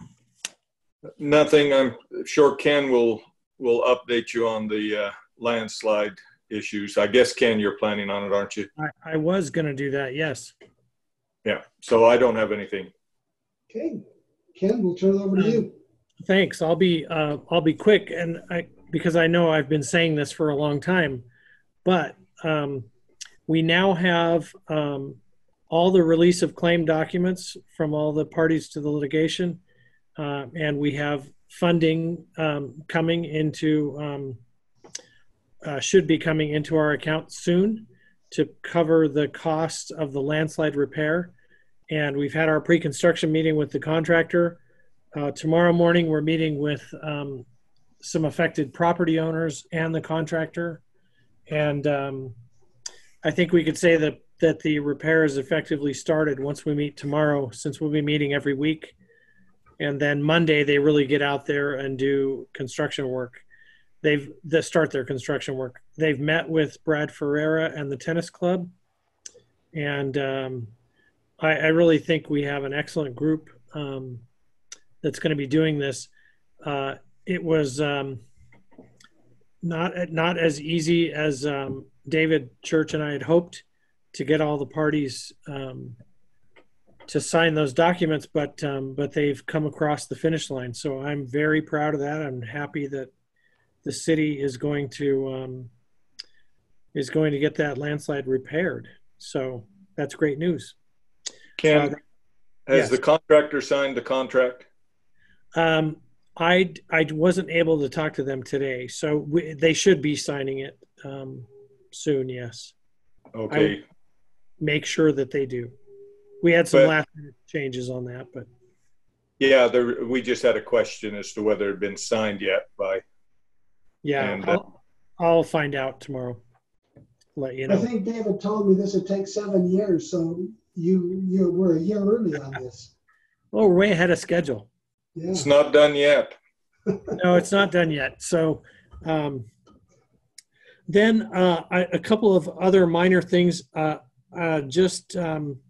Nothing. I'm sure Ken will will update you on the uh, landslide issues. I guess, Ken, you're planning on it, aren't you? I, I was going to do that, yes. Yeah, so I don't have anything. Okay, Ken, we'll turn it over to um, you. Thanks. I'll be uh, I'll be quick, and I because I know I've been saying this for a long time, but um, we now have um, all the release of claim documents from all the parties to the litigation, uh, and we have funding um, coming into um, uh, should be coming into our account soon to cover the costs of the landslide repair. And we've had our pre-construction meeting with the contractor. Uh, tomorrow morning, we're meeting with um, some affected property owners and the contractor. And um, I think we could say that, that the repair is effectively started once we meet tomorrow, since we'll be meeting every week. And then Monday, they really get out there and do construction work. They've they start their construction work. They've met with Brad Ferreira and the tennis club. And um, I, I really think we have an excellent group um, that's going to be doing this. Uh, it was um, not not as easy as um, David Church and I had hoped to get all the parties um, to sign those documents, but um, but they've come across the finish line. So I'm very proud of that. I'm happy that the city is going to um, is going to get that landslide repaired. So that's great news. Ken, uh, has yes. the contractor signed the contract? Um, I, I wasn't able to talk to them today, so we, they should be signing it um, soon, yes. Okay. Make sure that they do. We had some But, last minute changes on that, but. Yeah, there, we just had a question as to whether it had been signed yet by. Yeah, and, I'll, uh, I'll find out tomorrow. Let you know. I think David told me this would take seven years, so you you were a year early on this. Oh, we're way ahead of schedule. Yeah. It's not done yet. No, it's not done yet. So um, then uh, I, a couple of other minor things. Uh, uh, just um,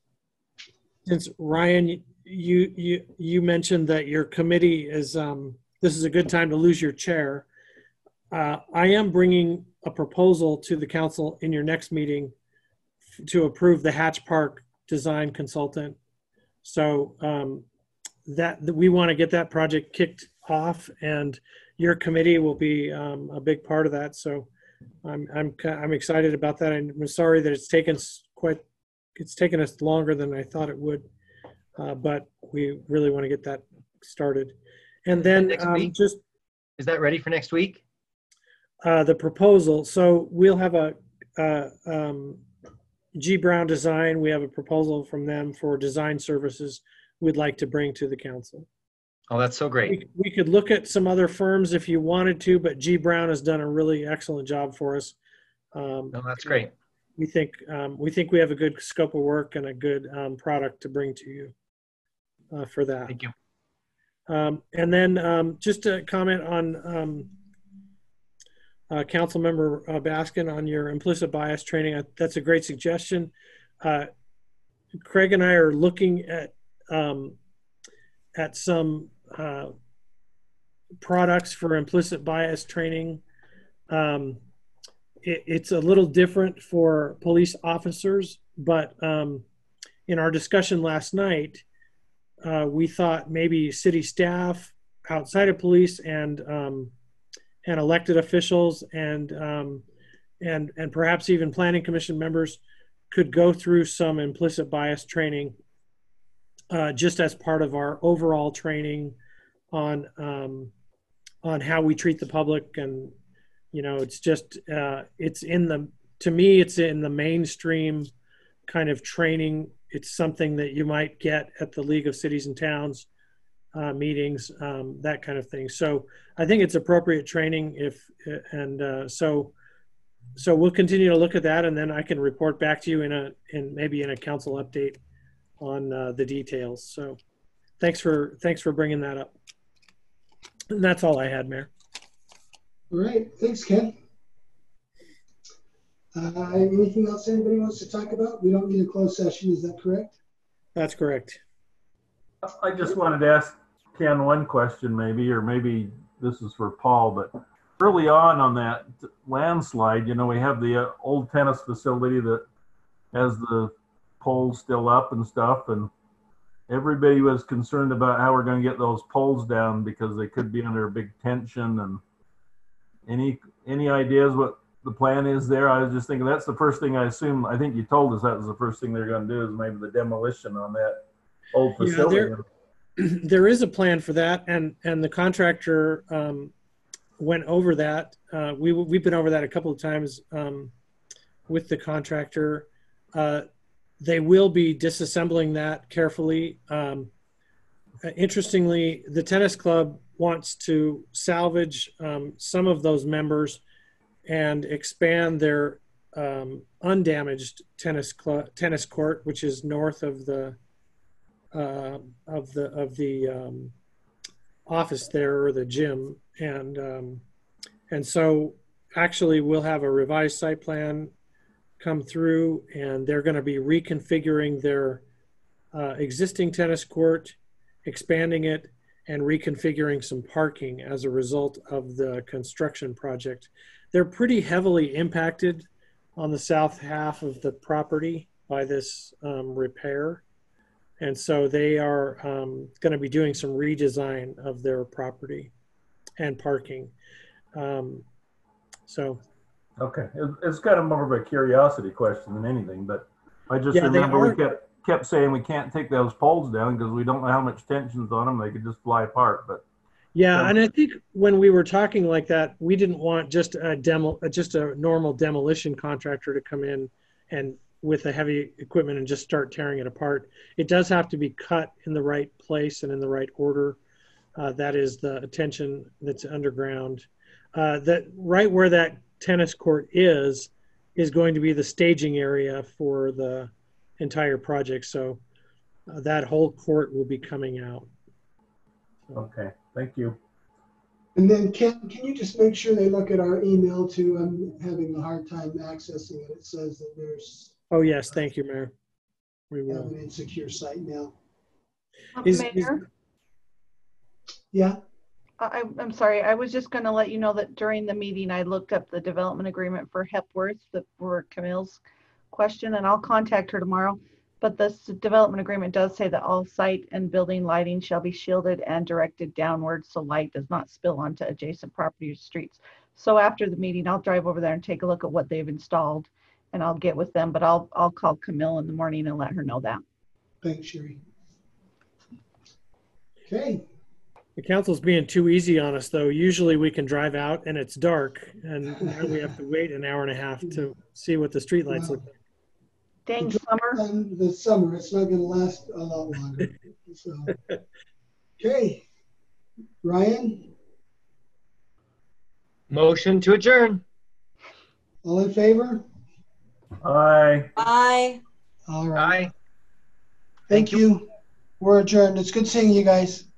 since Ryan, you you you mentioned that your committee is um, this is a good time to lose your chair. Uh, I am bringing a proposal to the council in your next meeting to approve the Hatch Park design consultant. So um, that, that we want to get that project kicked off, and your committee will be um, a big part of that. So I'm I'm I'm excited about that. I'm sorry that it's taken quite it's taken us longer than I thought it would, uh, but we really want to get that started. And then next um, week? just Is that ready for next week? uh, the proposal. So we'll have a uh, um, G Brown Design. We have a proposal from them for design services we'd like to bring to the council. Oh, that's so great. We, we could look at some other firms if you wanted to, but G Brown has done a really excellent job for us. Um, No, that's great. we think um, we think we have a good scope of work and a good um, product to bring to you uh, for that. Thank you. Um, and then um, just to comment on um, uh, Councilmember uh, Baskin on your implicit bias training. I, that's a great suggestion. Uh, Craig and I are looking at um, at some uh, products for implicit bias training. Um, it, it's a little different for police officers, but um, in our discussion last night, uh, we thought maybe city staff outside of police and um, and elected officials and um, and and perhaps even planning commission members could go through some implicit bias training uh, just as part of our overall training on um, on how we treat the public. And you know, it's just uh, it's in the to me it's in the mainstream kind of training. It's something that you might get at the League of Cities and Towns uh, meetings, um, that kind of thing. So I think it's appropriate training if and uh, so. So we'll continue to look at that, and then I can report back to you in a in maybe in a council update on uh, the details. So thanks for thanks for bringing that up. And that's all I had, Mayor. All right, thanks, Ken. Uh, anything else anybody wants to talk about? We don't need a closed session, is that correct? That's correct. I just wanted to ask Ken one question, maybe, or maybe this is for Paul, but early on on that landslide, you know, we have the uh, old tennis facility that has the poles still up and stuff, and everybody was concerned about how we're going to get those poles down because they could be under big tension. And any any ideas what the plan is there? I was just thinking that's the first thing I assume. I think you told us that was the first thing they're going to do is maybe the demolition on that old facility. Yeah, there, there is a plan for that, and and the contractor um, went over that. Uh, we we've been over that a couple of times um, with the contractor. Uh, they will be disassembling that carefully. Um, interestingly, the tennis club wants to salvage um, some of those members and expand their um, undamaged tennis club, tennis court, which is north of the uh, of the of the um, office there, or the gym, and um, and so actually we'll have a revised site plan come through, and they're going to be reconfiguring their uh, existing tennis court, expanding it, and reconfiguring some parking as a result of the construction project. They're pretty heavily impacted on the south half of the property by this um, repair. And so they are um, going to be doing some redesign of their property and parking. Um, so. Okay, it's kind of more of a curiosity question than anything, but I just Yeah, they remember we are- kept kept saying we can't take those poles down because we don't know how much tension's on them. They could just fly apart. But Yeah, and I think when we were talking like that, we didn't want just a demo, just a normal demolition contractor to come in and with the heavy equipment and just start tearing it apart. It does have to be cut in the right place and in the right order. Uh, that is the tension that's underground. Uh, that right where that tennis court is, is going to be the staging area for the entire project. So uh, that whole court will be coming out. okay, thank you. And then Ken, can you just make sure they look at our email too? I'm having a hard time accessing it. It says that there's Oh yes, thank you, Mayor. We have will. an insecure site now. Is- Mayor, Yeah, I, I'm sorry. I was just going to let you know that during the meeting, I looked up the development agreement for Hepworth that were Camille's question, and I'll contact her tomorrow. but this development agreement does say that all site and building lighting shall be shielded and directed downwards so light does not spill onto adjacent property or streets. So after the meeting, I'll drive over there and take a look at what they've installed, and I'll get with them, but I'll, I'll call Camille in the morning and let her know that. Thanks, Sherry. Okay. The council's being too easy on us, though. Usually we can drive out and it's dark, and now we have to wait an hour and a half to see what the streetlights look like. Dang summer. The summer, it's not going to last a lot longer. So, okay, Ryan, Motion to adjourn. all in favor? Aye. Bye. All right. Aye. Thank you. We're adjourned. It's good seeing you guys.